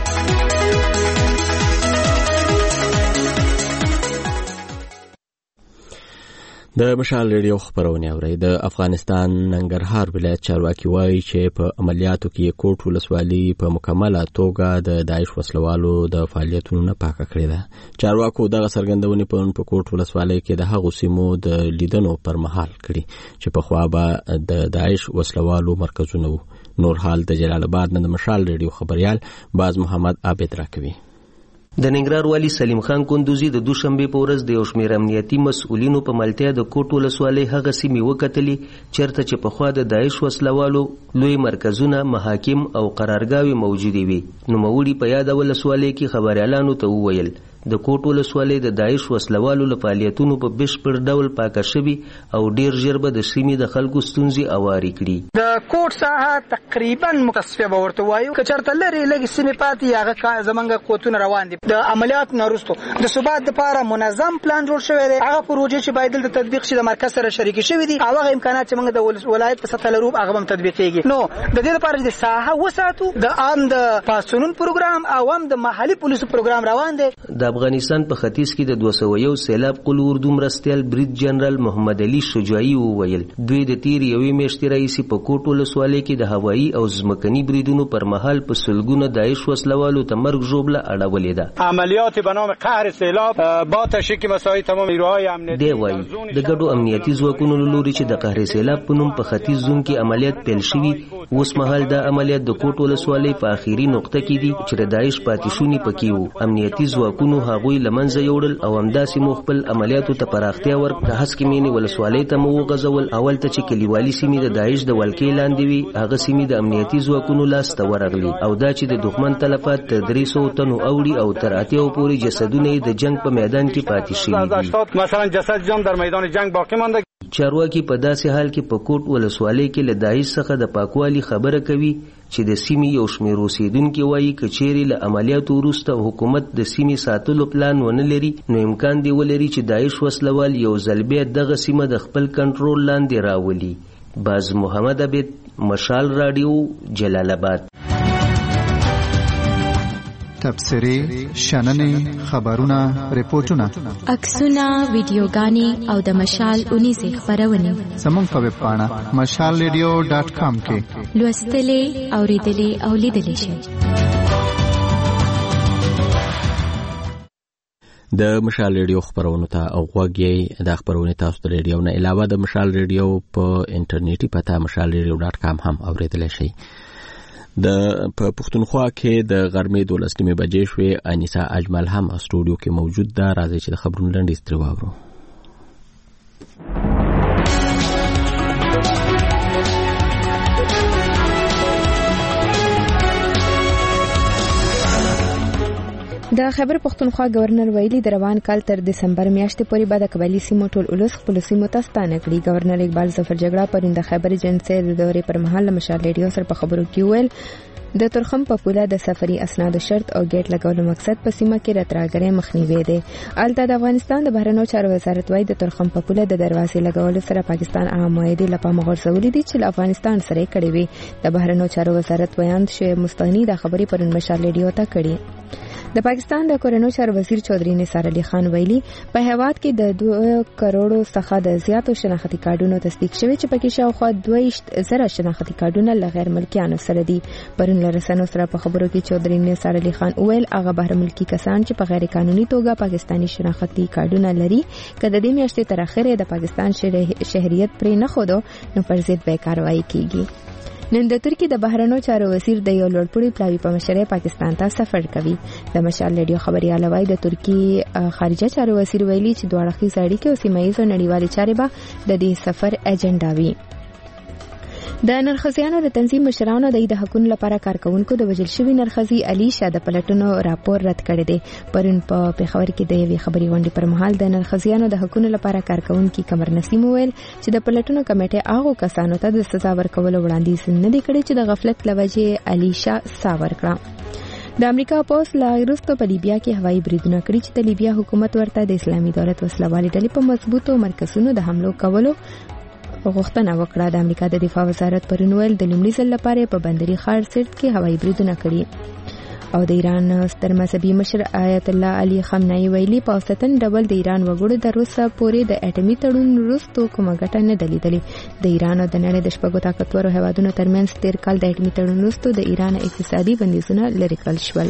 د مشال ریډیو خبرونه اوري. د افغانستان ننګرهار ولایت چارواکي وایي چې په عملیاتو کې کوټ ولسوالي په مکمله توګه د داعش وسلوالو د فعالیتونو نه پاکه کړې ده. چارواکو دغه څرګندونې په کوټ ولسوالي کې د هغو سیمو د لیدنو پر مهال کړي چې په خوا به د داعش وسلوالو مرکزونه وو. نور حال د جلال آباد نه د مشال ریډیو خبريال باز محمد عابد راکوي. د ننګرهار والی سلیم خان کندوزی د دوشنبه په ورځ د یو شمېر امنیتي مسؤلینو په ملتیا د کوټ ولسوالۍ هغه سیمې وکتلې چېرته چې پخوا د داعش وسلوالو لوی مرکزونه محاکم او قرارګاوې موجودې وي. نوموړي په یاده ولسوالۍ کې خبریالانو ته وویل د کوټ ولسوالۍ د داعش وسلوالو له فعالیتونو په بشپړ ډول پاکه شوي او ډیر ژر به د سیمې د خلکو ستونزې اوارې کړي. د کوټ ساحه تقریبا متصفیه به ورته وایو که چېرته لرې لږې سیمې پاتې هغه زمونږ قوتونه روان دي. د عملیات نه وروسته د ثبات دپاره منظم پلان جوړ شوی دی. هغه پروژې چې باید دلته تطبیق شي د مرکز سره شریکې شوي دي او هغه امکانات چې موږ د ولایت په سطحه لرو هغه هم تطبیقېږي. نو د دې لپاره چې ساحه وساتو د عام د پاسونون پروګرام او هم د محلي پولیسو پروګرام روان دی. د افغانستان په ختیځ کې د 201 سیلاب قل اردو مرستیال برید جنرال محمد علي شجاعي وویل دوی د تیر یوې میاشتې راهیسې په کوټ ولسوالۍ کې د هوایي او ځمکني بریدونو پر مهال په سلګونه داعش وسلوالو ته مرګ ژوبله اړولې ده. عملیات به نام قهر سیلاب با تشکیل مساعی تمام نیروهای امنیتی دی وایي د ګډو امنیتي ځواکونو له لوري چې د قهر سیلاب په نوم په ختیځ زون کې عملیات پیل شوي اوس مهال دا عملیات د کوټ ولسوالۍ په اخیری نقطه کې دي چې د داعش پاتې شوني پکې وو. امنیتي ځواکونو هغوی لمنځه یوړل او همداسې مو خپل عملیاتو ته پراختیا ورکړه. د هسکمینې ولسوالۍ ته مو وغځول. اول ته چې کلیوالي سیمې د داعش د ولکې لاندې وي هغه سیمې د امنیتي ځواکونو لاس ته ورغلي او دا چې د دښمن تلفات تر 300 تنو اوړي او تر 80 پورې جسدونه د جنگ په میدان کې پاتې شوي دي. مثلا جسد جان در میدان جنگ باقی مانده. چارواکي په داسې حال کې په کوټ ولسوالۍ کې له داعش څخه د پاکوالي خبره کوي چې د سیمې یو شمېر اوسېدونکي وایي که چیرې له عملیاتو وروسته حکومت د سیمې ساتلو پلان ونه لري نو امکان دی ولري چې داعش وسلوال یو ځل بیا دغه سیمه د خپل کنټرول لاندې راولي. باز محمد عبید مشال رادیو جلال آباد. تبصرې شننې خبرونه ریپورتونه عکسونه ویډیوګانې او د مشال اونیزې خبرونه زموږ په ویب پاڼه mashalradio.com کې لوستلې اوریدلې او لیدلې شئ. د مشال ریډیو خبرونو ته اوغوږی د خبرونې تاسو د ریډیو نه علاوه د مشال ریډیو په انټرنیټي پته mashalradio.com هم اوریدلای شئ. د پښتونخوا کې د غرمې 12 بجې شوې. انیسا اجمل هم استودیو کې موجود ده. راځي چې د خبرونو لنډیز ترې واورو. د خیبر پښتونخوا گورنر ویلي د روان کال تر دسمبر میاشتې پورې به د قبایلی سیمو ټول اولس خپل سیمو ته ستانه کړي. گورنر اقبال ظفر جګړه پرون د خیبر ایجنسی د دورې پر مهال مشال ریډیو سره په خبرو کې ویل د ترخم په پوله د سفري اسنادو شرط او ګیټ لګولو مقصد په سیمه کې راتراګرې مخنیوي دی. البته د افغانستان د بهرنیو چارو وزارت وايي د ترخم په پوله د دروازې لګولو سره پاکستان عام معاهده لپاره مغرضولې دي چې افغانستان سره کړي وي. د بهرنیو چارو وزارت ویاند شعیب مستغنی د خبرې پرون مشال ریډیو ته کړي. د پاکستان د کورنیو چارو وزیر چودھری نثار علي خان ویلي په هیواد کې د 2 کروڑو څخه د زیاتو شناختی کارډونو تصدیق شوی چې پکې شاوخوا 2,000 شناختی کارډونه له غیر ملکیانو سره دي. پرون لرسنو سره په خبرو کې چودھری نثار علي خان ویل هغه بهر ملکی کسان چې په غیر قانوني توګه پاکستانی شناختی کارډونه لري کله د دې میاشتې تر اخره د پاکستان شهریت پرې نه خودو نو پر ضد به کاروایی کیږي. نن د ترکی د بهرنیو چارو وزیر د یو لوړپوړي پلاوی په مشرۍ پاکستان ته سفر کوي. د مشال ریډیو خبريال وایي د ترکی خارجه چارو وزیر ویلي چې دوه اړخیز اړیکې او سیمه ییزو نړیوالې چارې به د دې سفر اجنډا وي. د نرخزیانو د تنظیم مشرانو د حقوقو لپاره کارکونکو د وجل شوی نرخزی علي شاه د پلټونو راپور رد کړی دی. پرون په پیښور کې د یوې خبري غونډې پر مهال د نرخزیانو د حقوقو لپاره کارکونکو کمر نسیم ویل چې د پلټونو کمیټه هغه کسانو ته د سزا ورکولو وړاندیز نه دی کړی چې د غفلت لوجې علي شاه ساور کړ. د امریکا پوس لا وروسته په لیبیا کې هوایي بریدونه کړی چې د لیبیا حکومت ورته د اسلامي دولت وسلوالې ډلې په مضبوطو مرکزونو د حملو کولو غوښتنه وکړه. د امریکا د دفاع وزارت پرون ویل د لومړي ځل لپاره په بندري ښار سرت کې هوایي بریدونه کړي. او د ایران ستر مذهبي مشر آیت الله علي خامنه‌ای ویلي په اوسطن ډول د ایران وګړو د روسا پورې د اټومي تړون وروسته کومه ګټه نه دلیدلې. د ایران او د نړۍ د شپږو طاقتورو هیوادونو ترمنځ تیر کال د اټومي تړون وروسته د ایران اقتصادي بندیزونه لرې کړل شول.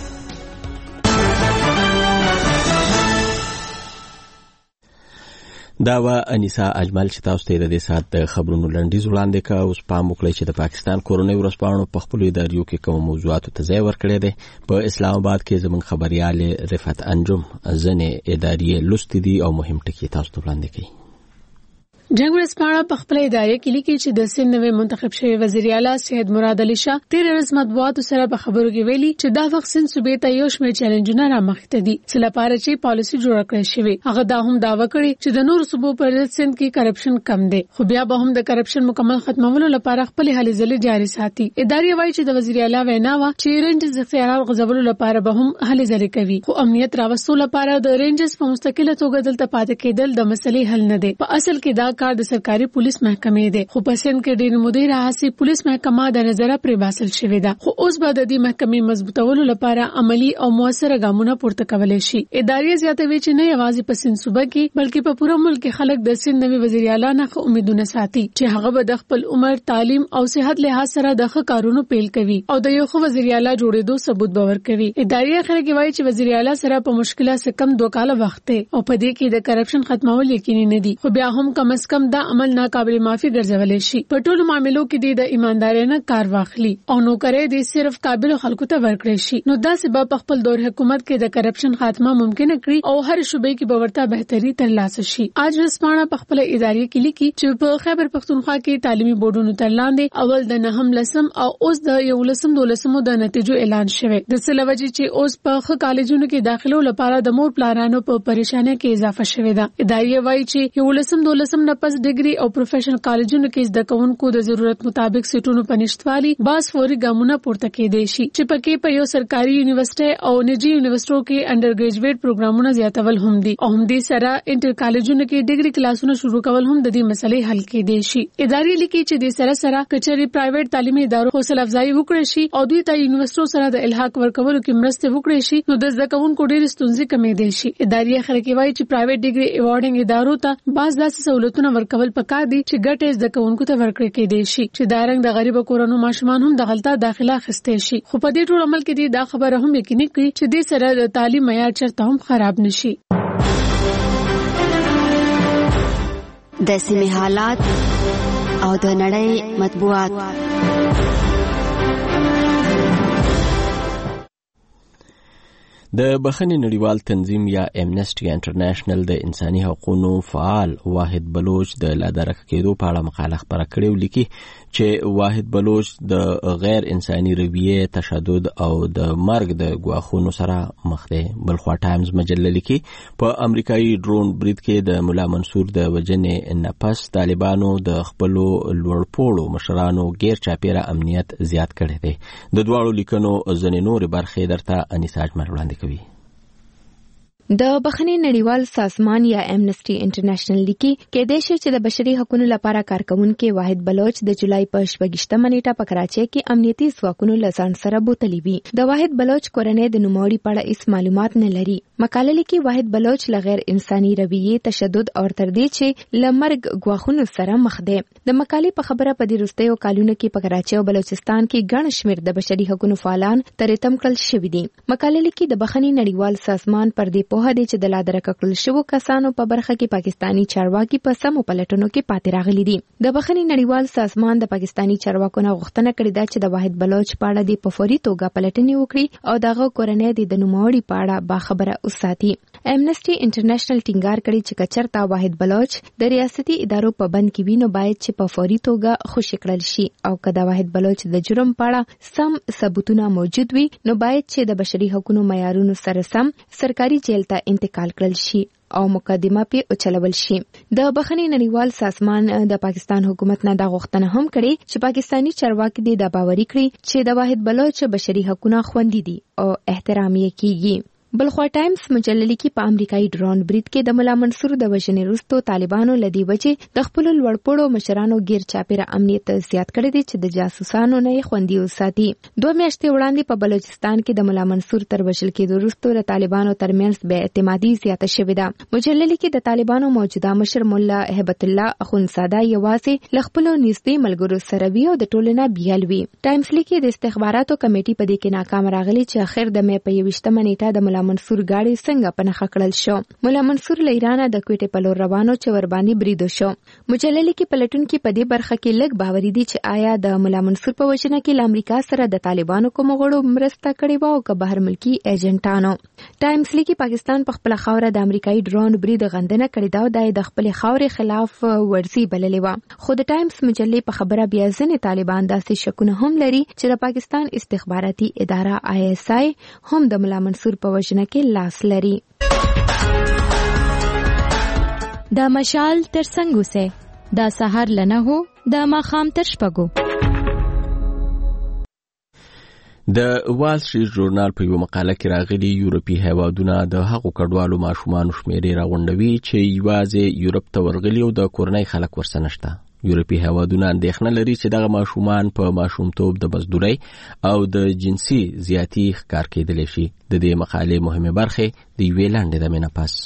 دا و انیسا اجمل چې تاسو ته د دې سات د خبرونو لنډیز وړاندې کا. اوس پام وکړئ چې د پاکستان کورونی ورځپاڼو په خپل اداریو کې کوم موضوعات ته ځای ورکړی دی. په اسلام آباد کې زموږ خبريال رفعت انجم ځنې ادارې لوستي دي او مهم ټکي تاسو ته وړاندې کوي. جنگ ورځپاڼه په خپل ادارې کې لیکي چې د سند نوې منتخب شوی وزیر اعلی سید مراد علي شاه 13 ورځ مطبوعاتو سره په خبرو کې ویلي چې دا وخت سند صوبې ته یو شمېر چیلنجونه را مخته دي چې لپاره چې پالیسي جوړ کړی شوی. هغه دا هم داوا کړی چې د نور صوبو پر سند کې کرپشن کم دی خو بیا به هم د کرپشن مکمل ختمولو لپاره خپل هلې ځلې جاري ساتي. ادارې وایي چې د وزیر اعلی وینا وا چې رینجز اختیارات غځولو لپاره به هم هلې ځلې کوي خو امنیت راوستلو لپاره د رینجز په مستقله توګه دلته پاتې کېدل د مسلې حل نه دی. په اصل کې دا کار د سرکاري پولیس محکمې ده خو په سند کې ډېر مدیر راځي پولیس محکمه د نظر پرې باسل شوې ده خو اوس به د دې محکمې مضبوطولو لپاره عملی او موثر ګامونه پورته کولای شي. ادارې زیاتوي چې نه یوازې په سند صوبه کې بلکې په پوره ملک کې خلک د سند نوې وزیر اعلی نه امیدونه ساتي چې هغه به د خپل عمر تعلیم او صحت لحاظ سره د ښه کارونو پیل کوي او د یو ښه وزیر اعلی جوړېدو ثبوت باور کوي. ادارې اخر کې وایي چې وزیر اعلی سره په مشکله څخه کم 2 کال وخت او په دې کې د کرپشن ختمول یقیني نه دي خو بیا هم کم از کم دا عمل ناقابل معافي ګرځولې شي. په ټولو معاملو کې د ایماندارانه کار واخلي او نوکرې د صرف قابل خلکو ته ورکړي شي. نو دا سبب په خپل دور حکومت کې د کرپشن خاتمه ممکن کړي او هر شوبې کې به ورته بهتري ترلاسه شي. اج رسمانه په خپل ادارې کې لیکي چې په خیبر پختونخوا کې تعلیمي بورډونو تر لاندې اول د 9 لسم او اوس د 11 12 د نتیجو اعلان شوه. د سلوجي چې اوس په کالجونو کې داخلو لپاره د مور پلانانو په پریشانه کې اضافه شوه ده. ادارې وایي چې 11 12 پس ډیګري او پروفیشنل کالجونو کې زده کوونکو د ضرورت مطابق سیټونو په نشټوالي باز فوري ګامونه پورته کېدای شي چې پکې په یو سرکاري یونیورسيټي او نجي یونیورسيټو کې انډر ګریجویټ پروګرامونه زیاتول هم دي او هم دې سره انټر کالجونو کې ډیګري کلاسونه شروع کول هم د دې مسلې حل کېدای شي. ادارې لیکي چې د سره کچري پرایویټ تعلیمي ادارو حوصله افزایی وکړي شي او دوی ته یونیورسيټو سره د الحاق ورکولو کې مرسته وکړي شي نو د زده کوونکو ډېر ستونزې کمېدای شي. ادارې خلک وایي چې پرایویټ ډیګري ایوارډینګ ادارو ته باز داسې سہولتونه ورکول پکار دي چې ګټه زده کوونکو ته ورکړي کېدای شي چې دا رنګ د غریب کورونو ماشومان هم د غلطه داخله اخیستي شي. خو په دې ټول عمل کې دا خبره هم یقیني کړي چې دې سره د تعلیم معیار چرته هم خراب نشي. د سیمې حالات او د نړۍ مطبوعات. د بخښنې نړیوال تنظیم یا امنسټي انټرنیشنل د انساني حقوقو فعال واحد بلوچ د لادرک کېدو په اړه مقاله خپره کړې لیکي چې واحد بلوچ د غیر انساني رویه تشدد او د مرګ د غواخونو سره مخ دی. بلخوا ټایمز مجله لیکي په امریکایي ډرون برید کې د مولا منصور د وجنې نفس طالبانو د خپل لوړپوړو مشرانو غیر چاپیره امنیت زیات کړی دی. د دواړو لیکنو ځنې نور برخې درته انیساج وړاندې کوي. د بخښنې نړیوال سازمان یا امنسټي انټرنیشنل لیکي کې د شي چې د بشري حقوقو لپاره کارکونکو واحد بلوچ د جولای په 28مه نیټه په کراچۍ کې امنیتي ځواکونو لزان سره بوتلی وی. د واحد بلوچ کورنۍ د نوموړي په اړه هیڅ معلومات نه لري. مقاله لیکي واحد بلوچ لغیر انساني رویه تشدد او تر دې چې لمرګ غواخونو سره مخ دی. د مقالې په خبره په دې وروستیو کالونو کې په کراچۍ او بلوچستان کې ګڼ شمېر د بشري حقوقو فعالان ترې تم کړل شوي دي. مقاله لیکي د بخښنې نړیوال سازمان پر دې په هدي چې د لادرک کړل شوو کسانو په برخه کې پاکستانی چارواکي په سمو پلټنو کې پاتې راغلي دي. د بخښنې نړیوال سازمان د پاکستانی چارواکو نه غوښتنه کړې ده چې د واحد بلوچ په اړه د فوري توګه پلټنې وکړي او دغه کورنۍ د نوموړي په اړه باخبره وساتي. امنسټي انټرنیشنل ټینګار کړی چې کچرتا واحد بلوچ د ریاستي ادارو په بند کې وینو باید چې په فوري توګه خوشی کړل شي او کدا واحد بلوچ د جرم په اړه سم ثبوتونه موجود وي نو باید چې د بشري حقوقو معیارونو سره سم سرکاري جیل ته انتقال کړل شي او مقدمه په اوچلول شي. د بخښنې نړیوال سازمان د پاکستان حکومت نه د غوښتنه هم کړې چې پاکستانی چارواکي د باوري کړي چې د واحد بلوچ بشري حقوقو خوندي دي او احترام یې کیږي. بلخوا ټایمز مجله لیکي په امریکایي ډرون برید کې د مولا منصور د وژنې وروسته طالبانو لدی وجې د خپل لوړپوړو مشرانو غیر چاپیره امنیت زیات کړی دی چې د جاسوسانو نه خوندي وساتي. 2 میاشتې وړاندې په بلوچستان کې د مولا منصور تر وژل کېدو وروسته د طالبانو ترمنځ بې اعتمادي زیاته شوې ده. مجله لیکي د طالبانو موجوده مشر مولا هبت الله اخونزاده یوازې ل خپل نږدې ملګرو سره وی او د ټولنه بیالوي. ټایمز لیکي د استخباراتو کمیټې په دې کې ناکام راغلي چې اخر د مې په 28مه نیټه د مولا منصور گاڑی څنګه په نخښه کړل شو. مولا منصور له ایرانه د کوټې په لور روانو چې ور باندې بریدو شو. مجله لیکي پلټونکو په دې برخه کې لږ باوري دي چې آیا د مولا منصور په وجنه کې له امریکا سره د طالبانو کوم غړو مرسته کړې و او که بهر ملکی ایجنټانو. ټایمز لیکي پاکستان په خپل خاوره د امریکایي ډرون برید غندنه کړې ده او د خپل خاورې خلاف ورزي بللې و. خو د ټایمز مجلې په خبره بیا ځنې طالبان داسې شکونه هم لري چې د پاکستان استخباراتي اداره ISI هم د مولا منصور په وجنه کې لاس لري. دا مشال تر څنګه سه دا سحر لنه هو دا ماخام تر شپګو. د وال سټریټ ژورنال په یو مقاله کې راغلي یورپی هیوادونه د هغو کډوالو ماشومان شمیرې راغونډوي چې یوازې یورپ ته ورغلي او د کورنۍ خلک ورسره نشته. یورپی هیوادونه اندېښنه لري چې دغه ماشومان په ماشومتوب د مزدورۍ او د جنسي زیاتی ښکار کېدلی شي. د دې مقالې مهمه برخه د یوې لاندې د مینه پاس.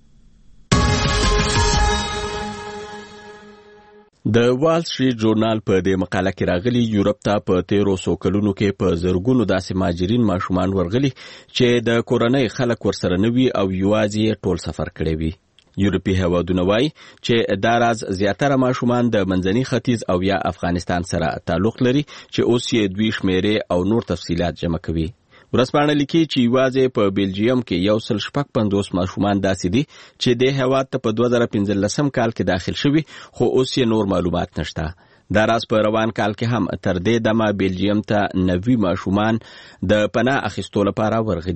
د وال سټریټ ژورنال په دې مقاله کې راغلي یورپ ته په 1300 کلونو کې په زرګونو داسې ماجرین ماشومان ورغلي چې د کورنۍ خلک ورسره نه وي او یوازې ټول سفر کړی وي. یورپی هیوادونه وایي چې دا راز زیاتره ماشومان د منځني ختیځ او یا افغانستان سره تعلق لري چې اوس یې دوی شمیرې او نور تفصیلات جمع کوي. ورځپاڼه لیکي چې یوازې په بلجیم کې 150 ماشومان داسې دي چې د هیواد ته په 2015 کال کې داخل شوي خو اوس یې نور معلومات نشته. دا راز په روان کال کې هم تر دې دمه بلجیم ته 90 ماشومان د پناه اخیستو لپاره ورغلي دي.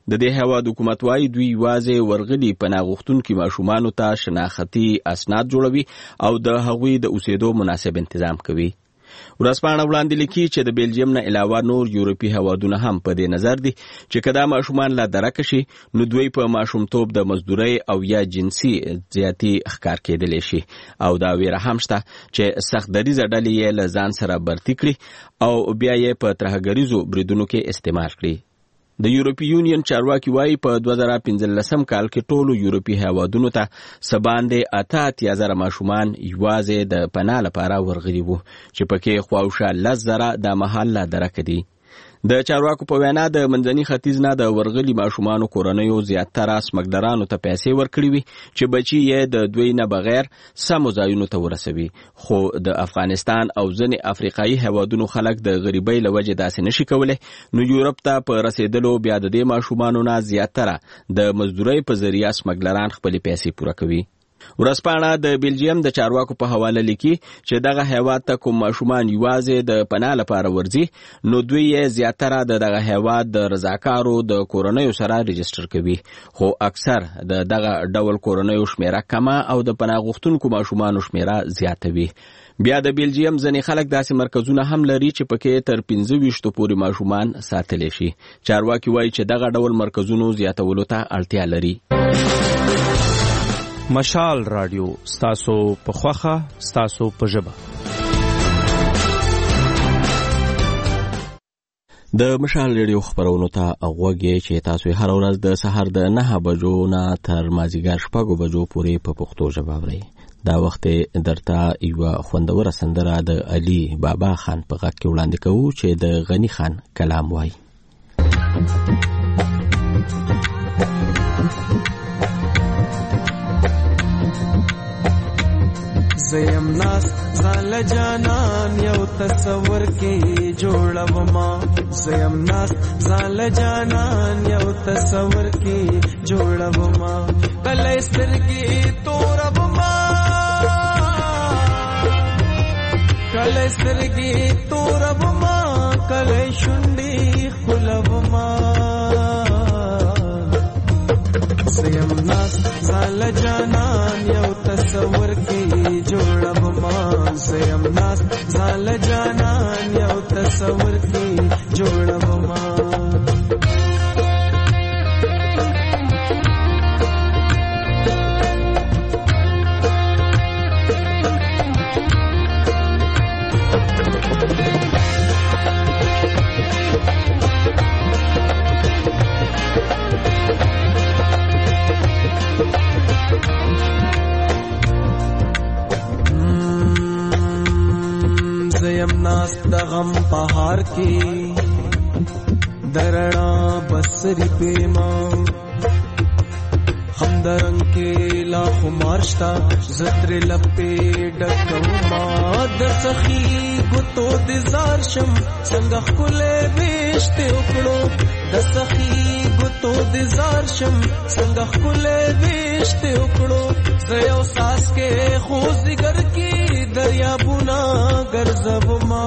د دې هیواد حکومت وايي دوی یوازې ورغلي پناه غوښتونکي ماشومانو ته شناختي اسناد جوړوي او د هغوی د اوسېدو مناسب تنظیم کوي. ورځپاڼه وړاندې لیکي چې د بیلجیم نه علاوه نور یورپي هیوادونه هم په دې نظر دي چې کدا ماشومان لا درکه شي نو دوی په ماشومتوب د مزدورۍ او یا جنسي زیاتی ښکار کېدلی شي او دا ویره هم شته چې سخت دریځه ډلې یې له ځان سره برتي کړي او بیا یې په ترهګریزو بریدونو کې استعمال کړي. د یورپی یونین چارواکي وايي په 2015 کال کې ټولو یورپي هیوادونو ته سباندې 88,000 ماشومان یوازې د پناه لپاره ورغلي وو چې پکې خواوشا 10,000 د محل درکه دي. د چارواکو په وینا د منځني ختیځ نه د ورغلي ماشومانو کورنیو زیاتره سمګلرانو ته پیسې ورکړي وي چې بچي یې د دوی نه بغیر سمو ځایونو ته ورسوي، خو د افغانستان او ځینې افریقایي هیوادونو خلک د غریبۍ له وجې داسې نشي کولی، نو یورپ ته په رسیدلو بیا د دې ماشومانو نه زیاتره د مزدورۍ په ذریعه سمګلران خپلې پیسې پوره کوي. ورځپاڼه د بیلجیم د چارواکو په حواله لیکي چې دغه هیواد ته کوم ماشومان یوازې د پناه لپاره ورځي نو دوی یې زیاتره د دغه هیواد د رضاکارو د کورنیو سره رجسټر کوي، خو اکثر د دغه ډول کورنیو شمیره کمه او د پناه غوښتونکو ماشومانو شمیره زیاته وي. بیا د بیلجیم ځینې خلک داسې مرکزونه هم لري چې پکې تر 15 پورې ماشومان ساتلی شي. چارواکي وایي چې دغه ډول مرکزونو زیاتولو ته اړتیا لري. مشال رادیو ستاسو په خوخه ستاسو په ژبه. د مشال رادیو خبرونو ته غوږی چې تاسو هر ورځ د سحر د 9 بجو نه تر مازیګر 6 بجو پورې په پښتو ژبه اورئ. دا وخت درته یو خوندوره سندره د علي بابا خان په غږ کې وړاندې کوو چې د غنی خان کلام وایي. زیم ناس زال جانان یو تصور کې جوړوما، زیم ناس زال جانان یو تصور کې جوړوما، کله سترګې توربما کله سترګې توربما کله شونډې خلوما، زیم ناس زال جانان یو تصور کې جوړوما، زیم ناس زال جانان یو تصور کې جوړوما. ناس د غم پهار کې درنا بسری پیما، هم درنګ کې لا خمارشتا زتر لپې ډکوما، د سخی ګوتو د زار شم څنګه خلې وشته وکړو، د سخی ګوتو د زار شم څنګه خلې وشته وکړو، زيو ساس کې خوځګر کې دریابونه ګرځوما،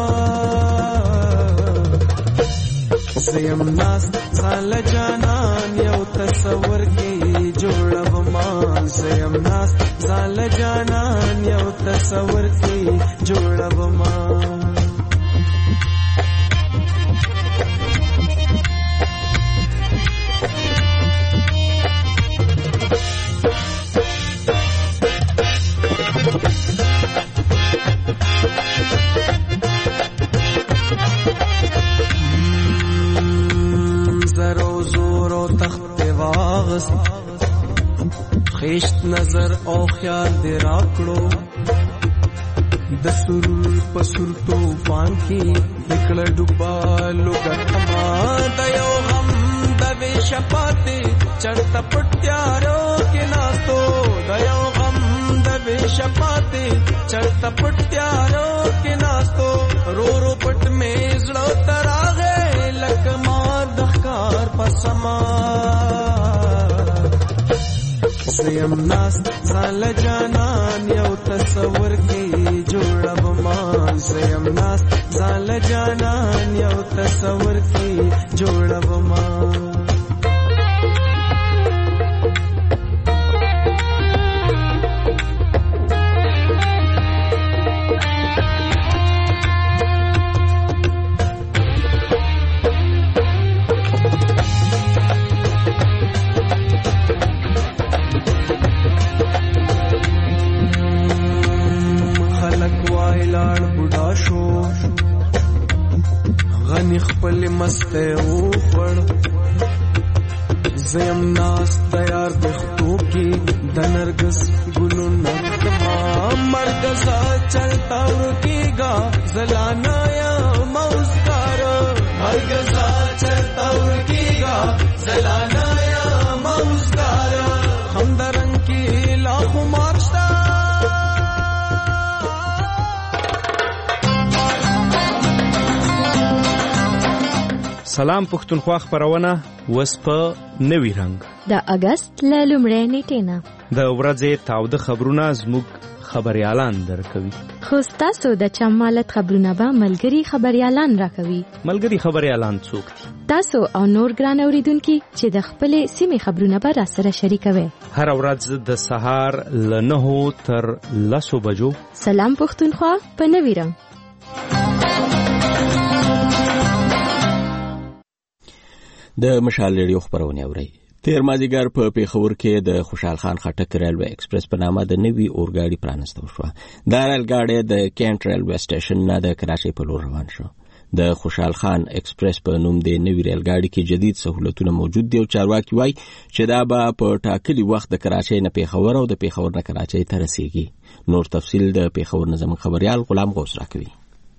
زیم ناس زال جانان یو تصور کې جوړوما، زیم ناس زال جانان یو تصور کې جوړوما. خیشت نظر او خیال دی راکړو، د سرور پسور توفان کې نکړه ډوبالو ګټما، د یو غم د بشپاتې چرته پټیارو کې ناستو، د یو غم د بشپاتې چرته پټیارو کې ناستو، رو رو پټ مې زړه تراغه لکه مار د ښکار پسما، زیم ناس زال جانان یو تصور کې جوړوما، زیم ناس زال جانان یو تصور کې جوړوما. غنی خپل مسته وخړ زم ناس تیار دختو کی د نرګس ګلو نغما مرګزا چلتا ورکیگا زلانا یا موسکار مرګزا چلتا ورکیگا زلانا یا موسکار هم درن کی لاخو مارشتا سلام پښتونخوا خبرونه وس په نوي رنګ د اگست ل لومړۍ نیټې نه د ورځې تاوده خبرونه زموږ خبريالان درکوي خو تاسو د چمالت خبرونه به ملګری خبريالان راکوي ملګری خبريالان څوک دي تاسو او نور ګران اوریدونکو چې د خپل سیمې خبرونه به را سره شریکوي هر ورځ د سهار ل 9 تر 10 بجو سلام پښتونخوا په نوي رنګ د مشال ریډیو خبرونه اوري تیر مازیګر په پیښور کې د خوشحال خان خټک ریلوے ایکسپریس په نامه د نوي اورګاډي پرانستو شو دا ریلګاډي د کینټ ریلوے سټیشن نه د کراچۍ په لور روان شو د خوشحال خان ایکسپریس په نوم د نوي ریلګاډي کې جدید سہولتونه موجود دي او چارواکي وایي چې دا به په ټاکلي وخت د کراچۍ نه پیښور او د پیښور نه کراچۍ ته رسیږي نور تفصیل د پیښور نظم خبريال غلام غوث راکوي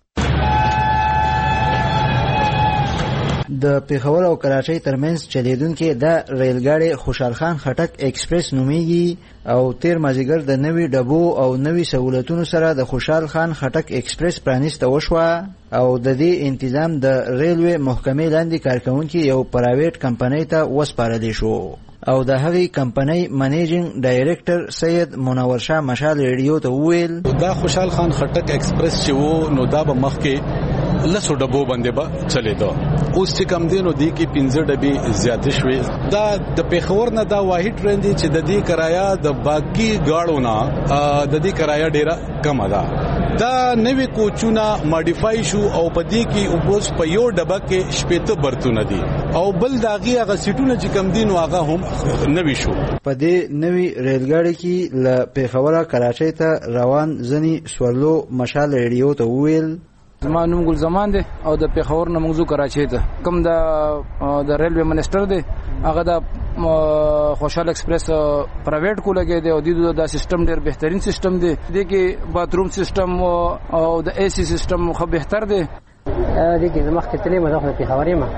د پیښور او کراچۍ ترمنځ چلیدونکو د ریلګاډي خوشحال خان خټک ایکسپریس نومیږي او تیر مازیګر د نوي ډبو او نوي سہولتونو سره د خوشحال خان خټک ایکسپریس پرانیسته وشوه او د دې تنظیم د ریلوے محکمې لاندې کارکونکو یو پرایویټ کمپنۍ ته وسپارل شو او د هغې کمپنۍ منیجینګ ډایریکټر سید منور شاه مشال ریډیو ته وویل دا خوشحال خان خټک ایکسپریس چې وو نو دا به مخکې لسو ډبو باندې به چلیدو اوس چې کم دینو دی کې 15 ډبې زیاتې شوې دا د پیښور نه دا واحد ټرین دی چې د دې کرایه د باقی گاړو نه د دې کرایه ډیره کم ده دا نوې کوچونه ماډیفای شو او په دې کې اوس په یو ډبه کې شپېته برتونه دي او بل داغي هغه سیټونه چې کم دینو هغه هم نوې شو په دې نوې ریلګاډي کې ل پیښور کراچۍ ته روان ځنی سورلو مشال ریډیو ته ویل زما نوم ګل زمان دی او د پیښور نه موږ کراچۍ ته کوم د ریلوے منسٹر دی هغه د خوشحال ایکسپریس پرایویټ کو لګي دی او د سیستم ډیر بهترین سیستم دی د کې باتروم سیستم او د اے سی سیستم خو بهتر دی د کې زما خپلې مزه په پیښورې ما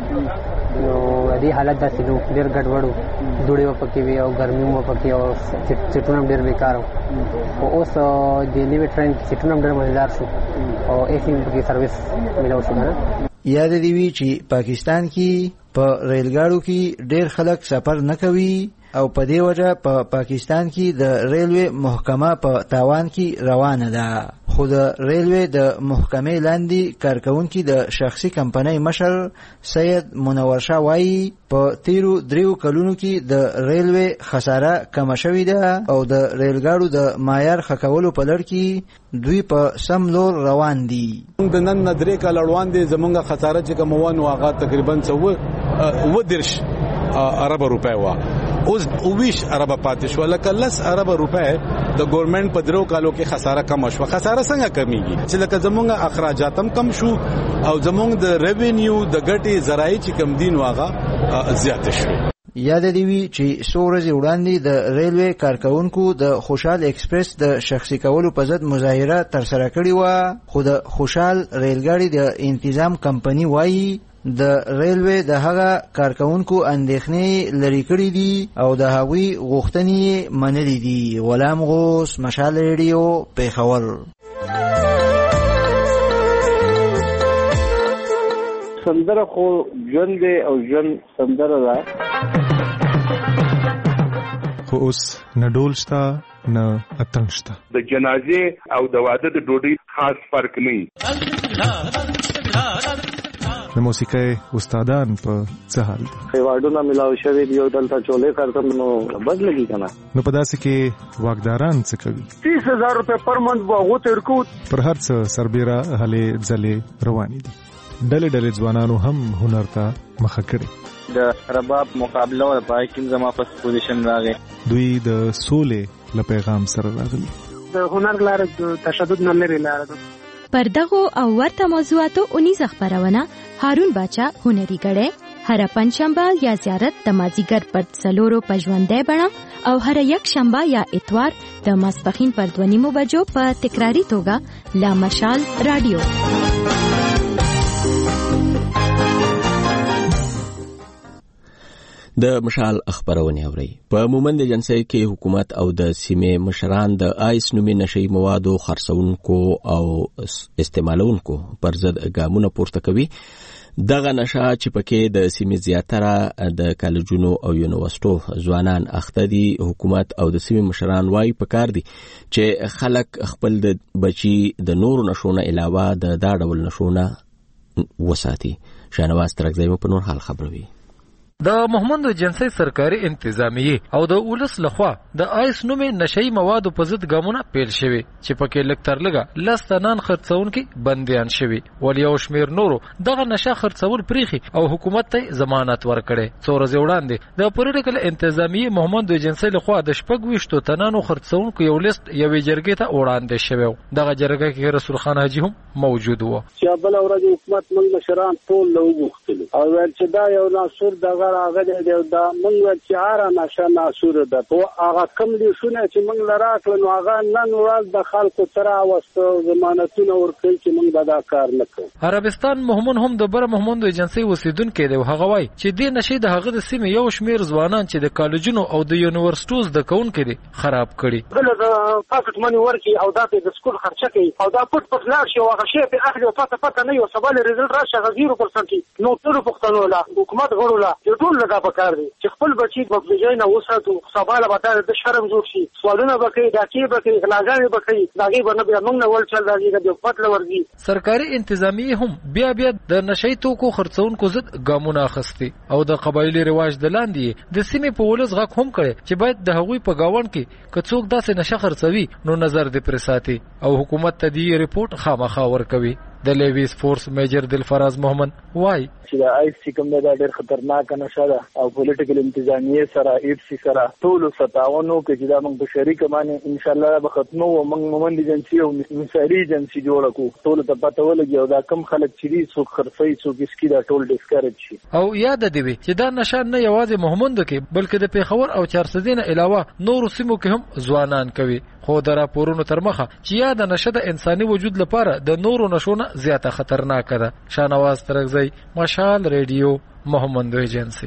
نو دې حالت د سلو ډیر ګډوډو دوړې و پکې وي او ګرمي مو پکې او چټونه ډیر بیکار او اوس د نیو ټرین چټونه ډیر مزیدار شو او اے سی کې سرویس ملو شو نه یاد دی وی چې پاکستان کې په ریلګاډو کې ډیر خلک سفر نه کوي او په دې وجه په پاکستان کې د ریلوے محکمه په تاوان کې روانه ده خو د ریلوے د محکمې لاندې کارکونکو د شخصي کمپنۍ مشر سید منور شاه وایي په تیرو 3 کلونو کې د ریلوے خساره کم شوې ده او د ریلګاډو د معیار خکولو په لړ کې دوی په سم لور روان دي د نن درې کال روان دي زمونږ خساره چې کوموانو هغه تقریبا 10 ارب روپے وا اوس 20 ارب پاتې شو لکه 10 ارب روپے د ګورنمنت په درو کالو کې خساره کم شو خساره څنګه کمیږي چې لکه زمونږ اخراجات هم کم شو او زمونږ د ریوینیو د ګټې ذرایع چې کم دین واغه زیات شو یاد دی وی چې سورځي وړاندې د ریلوے کارکونکو د خوشحال ایکسپریس د شخصي کولو په ضد مظاهره تر سره کړې و خو د خوشحال ریلګاډي د تنظیم کمپنی وایي د ریلوے د هغه کارکونکو اندېښنې لري کړې دي او د هغوی غوښتنې منلې دي غلام غوث مشال ریډیو پیښور سندره خو ژوند دی او ژوند سندره ده خو اوس نه ډول شته نه اتنګ شته د جنازې او د واده د ډوډۍ خاص فرق نه د موسیقۍ استادان په څه حال دي ایوارډونه ملاو شوی دی او دلته چولې کارتم نو بدلږي کنه نو په داسې کې واګداران څه کوي 30000 روپے پر منټ واغو ترکو پر هر څه سربېره هلې ځلې روانې دي ډلې ځوانانو هم هنر ته مخه کړي د رباب مقابله او پای کې زما فرست پوزیشن راغی دوی د سولې له پیغام سره راغلي د هنر لپاره تشدد نه لري لاره پر دغه او ورته موضوعاتو اونیزه خبرونه هارون باچا هنري غړې هر پنځشنبه یا زیارت د مازیګر پر 4 په ژوندۍ بڼه او هر یک شنبه یا اتوار د ماسپخین پر 2:30 بجو په تکراری توګه لا مشال رادیو. د مشال خبرونه اوري. په مومند جنسي کې حکومت او د سیمې مشران د آیس نومي نشي موادو خرڅونکو او استعمالونکو پر ضد ګامونه پورته کوي. دغه نشه چې پکې د سیمې زیاتره د کالجونو او یونیورسيټو ځوانان اخته دي، حکومت او د سیمې مشران وايي پکار دي چې خلک خپل د بچي د نورو نشونه علاوه د دا ډول نشونه وساتي. شانواز ترکزی په نور حال خبروي. د محمد جنسي سرکاري انتظامیه او د اولس لخوا د آیس نومي نشئی موادو په ضد ګامونه پیل شوي چې پکې لکتر لګه لستنان خرڅونکي بنديان شوي، ولې او شمیر نورو دغه نشه خرڅول پریخي او حکومت ته ضمانت ورکړي. څو ورځې وړاندې د پولیټیکل انتظامیه محمد جنسي لخوا د 26 تنانو خرڅونکو یو لیست یوې جرګې ته وړاندې شوی. دغه جرګه کې رسول خان حاجی هم موجود و. چې بل ورځ حکومت موږ مشران ټول له وغوښتل او ول چې دا یو ناصر دغه راغلی دی دا موږ چې هر نشه ناصر ده او هغه کم دي شونه چې موږ لراکل نو هغه نن ورځ د خلکو سره واستو ضمانتونه ورکړي چې موږ دا کار نه کوو. عربستان محمود هم د بر محمود ایجنسی وسیدونکو دی. هغه وای چې دې نشي د هغه د سیمې یو شمیر ځوانان چې د کالجونو او د یونیورسيټوز د کونکو دي خراب کړي. بل د پاکټ منی ورکی او دا د سکول خرچه کوي او دا پټ لار شي هغه شی په اخلي او پته نه یو سبال ریزلټ راشه 0% نو ټول پښتنو لا حکومت غړو لا ټول لگا پکار دي چې خپل بچي په بجای نه وساتو سبال به د شرم جوړ شي، سوالونه به کوي، داکي به کوي، غلاګانې به کوي، داګي به نه بیا موږ نه ول چل راځي د حکومت لورځي. سرکاري انتظامیه هم بیا د نشئی توکو خرڅونکو ضد ګامونه اخستي او د قبایلی رواج د لاندې د سیمې په ولس غږ هم کړي چې باید د هغوی په گاون کې کڅوک داسې نشه خرڅوي نو نظر دې پر ساتي او حکومت ته دی ریپورت خامخا ورکوي. د لیویس فورس میجر دلفراز محمد وای چې د آیس کوم دا ډېر خطرناک نشه ده او پولیټیکل انتظامیه سره ایپسی سره ټول ستاونو کې چې دا موږ په شریک باندې ان شاء الله به ختمو او موږ مومند ایجنسی او مثالي ایجنسی جوړ کړو. ټول ته پته ولګي او دا کم خلک چې څوک خرڅي څوک اسکی دا ټول ډیسکریج شي. او یاد دی چې دا نشه نه یوازې محمد کې بلکې د پیښور او چارسدین علاوه نور سیمو کې هم ځوانان کوي. خو د راپورونو تر مخه چې یا د نشه د انساني وجود لپاره د نورو نشونه زیاته خطرناک ده. شانواز ترکزی مشال ریډیو محمد ایجنسی.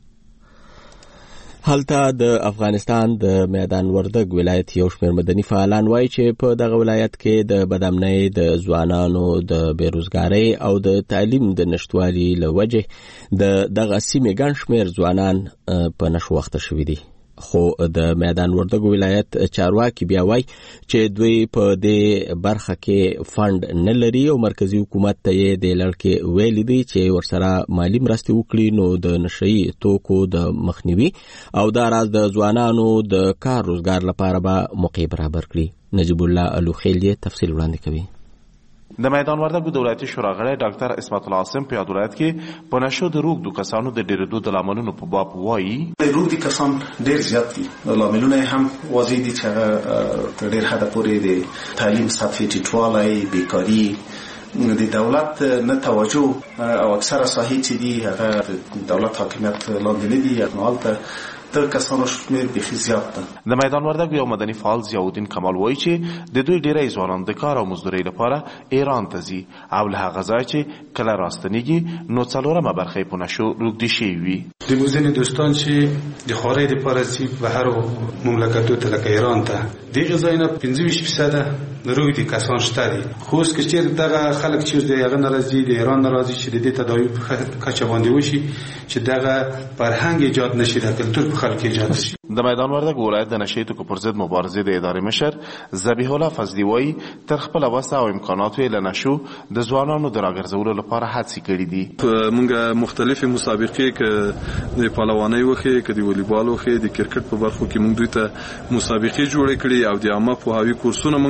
هلته د افغانستان د میدان وردګ ولایت یو شمېر مدني فعالان وایي چې په دغه ولایت کې د بدامنۍ د ځوانانو د بیروزګارۍ او د تعلیم د نشټوالي له وجې دغه سیمې ګڼ شمېر ځوانان په نشو اخته شوي دي. خو د میدان وردګ ولایت چارواکي بیا وایي چې دوی په دې برخه کې فند نه لري او مرکزی حکومت ته یې د لړکې ویلي دي چې ورسره مالی مرستې وکړي نو د نشئی توکو د مخنیوي او دا راز د ځوانانو د کار روزګار لپاره به موقع برابر کړي. نجیب الله الوخیل یې تفصیل وړاندې کوي. د میدان وردګ د ولایتي شورا غړی ډاکټر اسمت الله عاصم په ولایت کې په نشو د روغ کسانو د ډیرېدو د لاملونو په باب وایي د روغ کسان ډیر زیات دي. لاملونه هم واضح دي چې ډیر حد پورې د تعلیم سطحي ټیټوالی، بیکاري، د دولت نه توجه او اکثره ساحې چې دي هغه دولت حاکمیت لاندې نه دي. هغه د کسانو شمیر بخي زیات ده. د میدان وردګ یو مدني فعال ضیاءالدین کمال وایي چې د دوی ډیری ځوانان د کار او مزدورۍ لپاره ایران ته ځي او له هغه ځای چې کله راستنیږي نو څلورمه برخه په نشو روږدي شوي وي. د موزین دوستان چې د خورۍ لپاره ځي بهرو مملکتو ته لکه ایران ته دغه ځای نه 25% د روږدي کسان شته دي. خو اوس که چېرته دغه خلک چې د هغه نه راځي د ایران نه راځي چې د دې تداوي په کچه باندې وشي چې دغه فرهنګ ایجاد نشي، د کلتور په خلک ایجاد شي. د میدان وردګ ولایت د نشئی توکو پر ضد مبارزې د ادارې مشر ذبیح الله فضلي وایي تر خپله وسه او امکاناتو یې له نشو د ځوانانو د راګرځولو لپاره هڅې کړي دي. موږ مختلفې مسابقې که د پهلوانۍ وښې که د والیبال وښې د کرکټ په برخو کې موږ دوی ته مسابقې جوړې کړي او د عامه پوهاوي کورسونه موږ ورته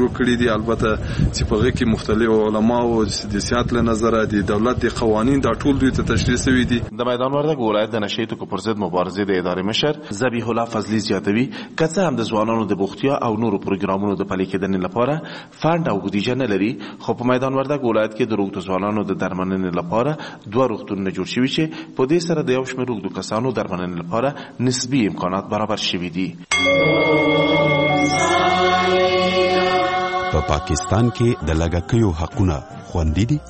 جوړ کړي دي. البته چې په هغه کې مختلف علما او د سیاست له نظره د دولت د قوانین دا ټول دوی ته تشریح شوي دي. د میدان وردګ ولایت د نشې توکو پر ضد مبارزې د ادارې مشر ذبیح الله فضلي زیاتوي که څه هم د ځوانانو د بوختیا او نورو پروګرامونو د پلي کېدنې لپاره فند او بودیجه نه لري، خو په میدان وردګ ولایت کې د روغتو ځوانانو د درملنې لپاره 2 روغتونونه جوړ شوي چې په دې سره د یو شمېر روغتو کسانو درملنې لپاره نسبي امکانات برابر شوي دي. په پاکستان کې د لږکیو حقونه خوندي دي.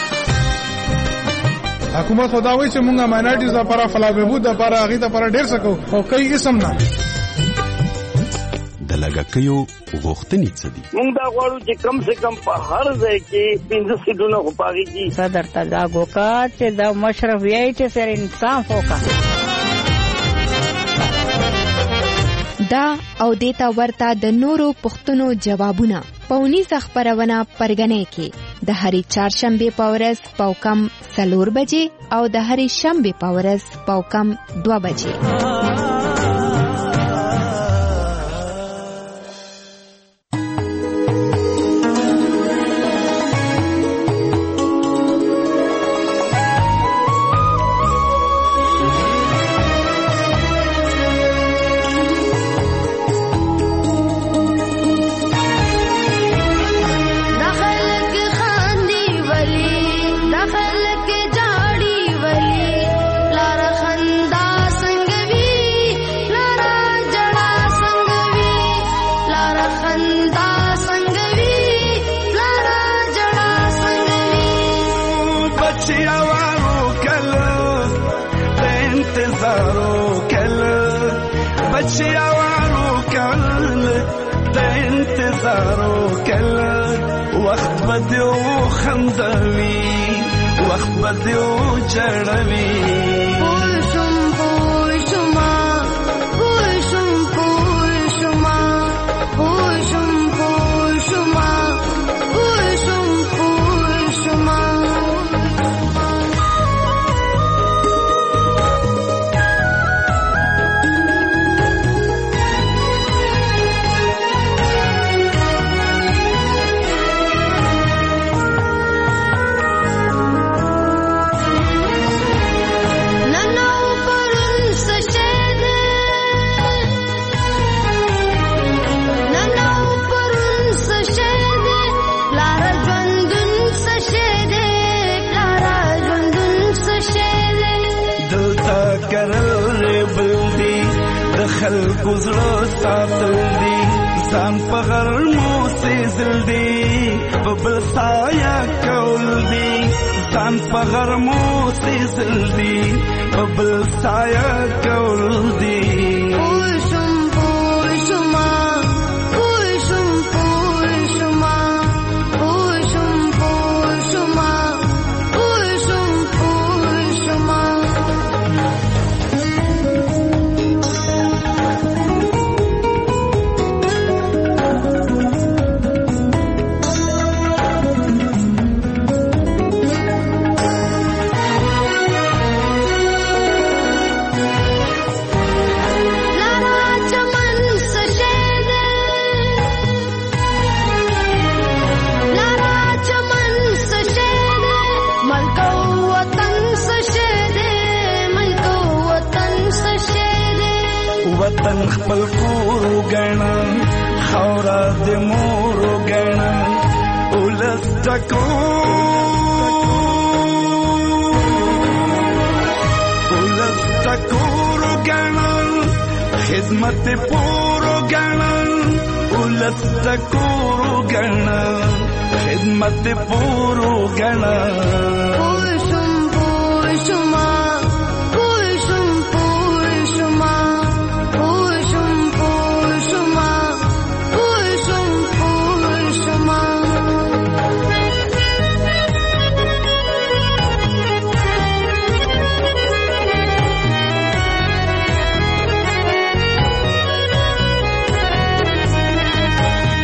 حکومت خداوي چې مونږه ماینورټیز لپاره فلاح بهبود لپاره هغه لپاره ډیر څه کوو او کوي اسم نه د لږکیو غوښتنې څه دي. مونږ دا غواړو چې کم سے کم په هر ځای کې 15 سیټونه غواړي چې صدر ته غوکا چې دا مشرف یې چې سر انصاف وکړي. دا او دیتا ورته د نورو پښتنو جوابونه پونیز خبرونه پرګنې کې د هری چهارشنبه په ورځ پاوکم 4 بجې او د هری شنبه په ورځ پاوکم 2 بجې.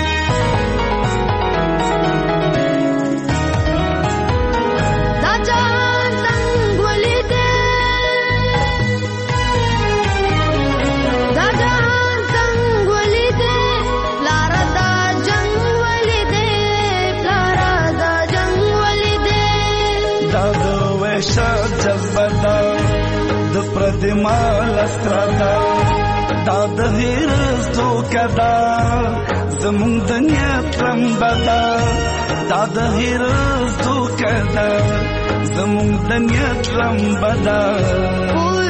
Raja وحشت جذبه ده د پردې مال استرادا دا د هیرز دوکه ده زمونږ د نیت لمبه ده دا د هیرز دوکه ده زمونږ د نیت لمبه ده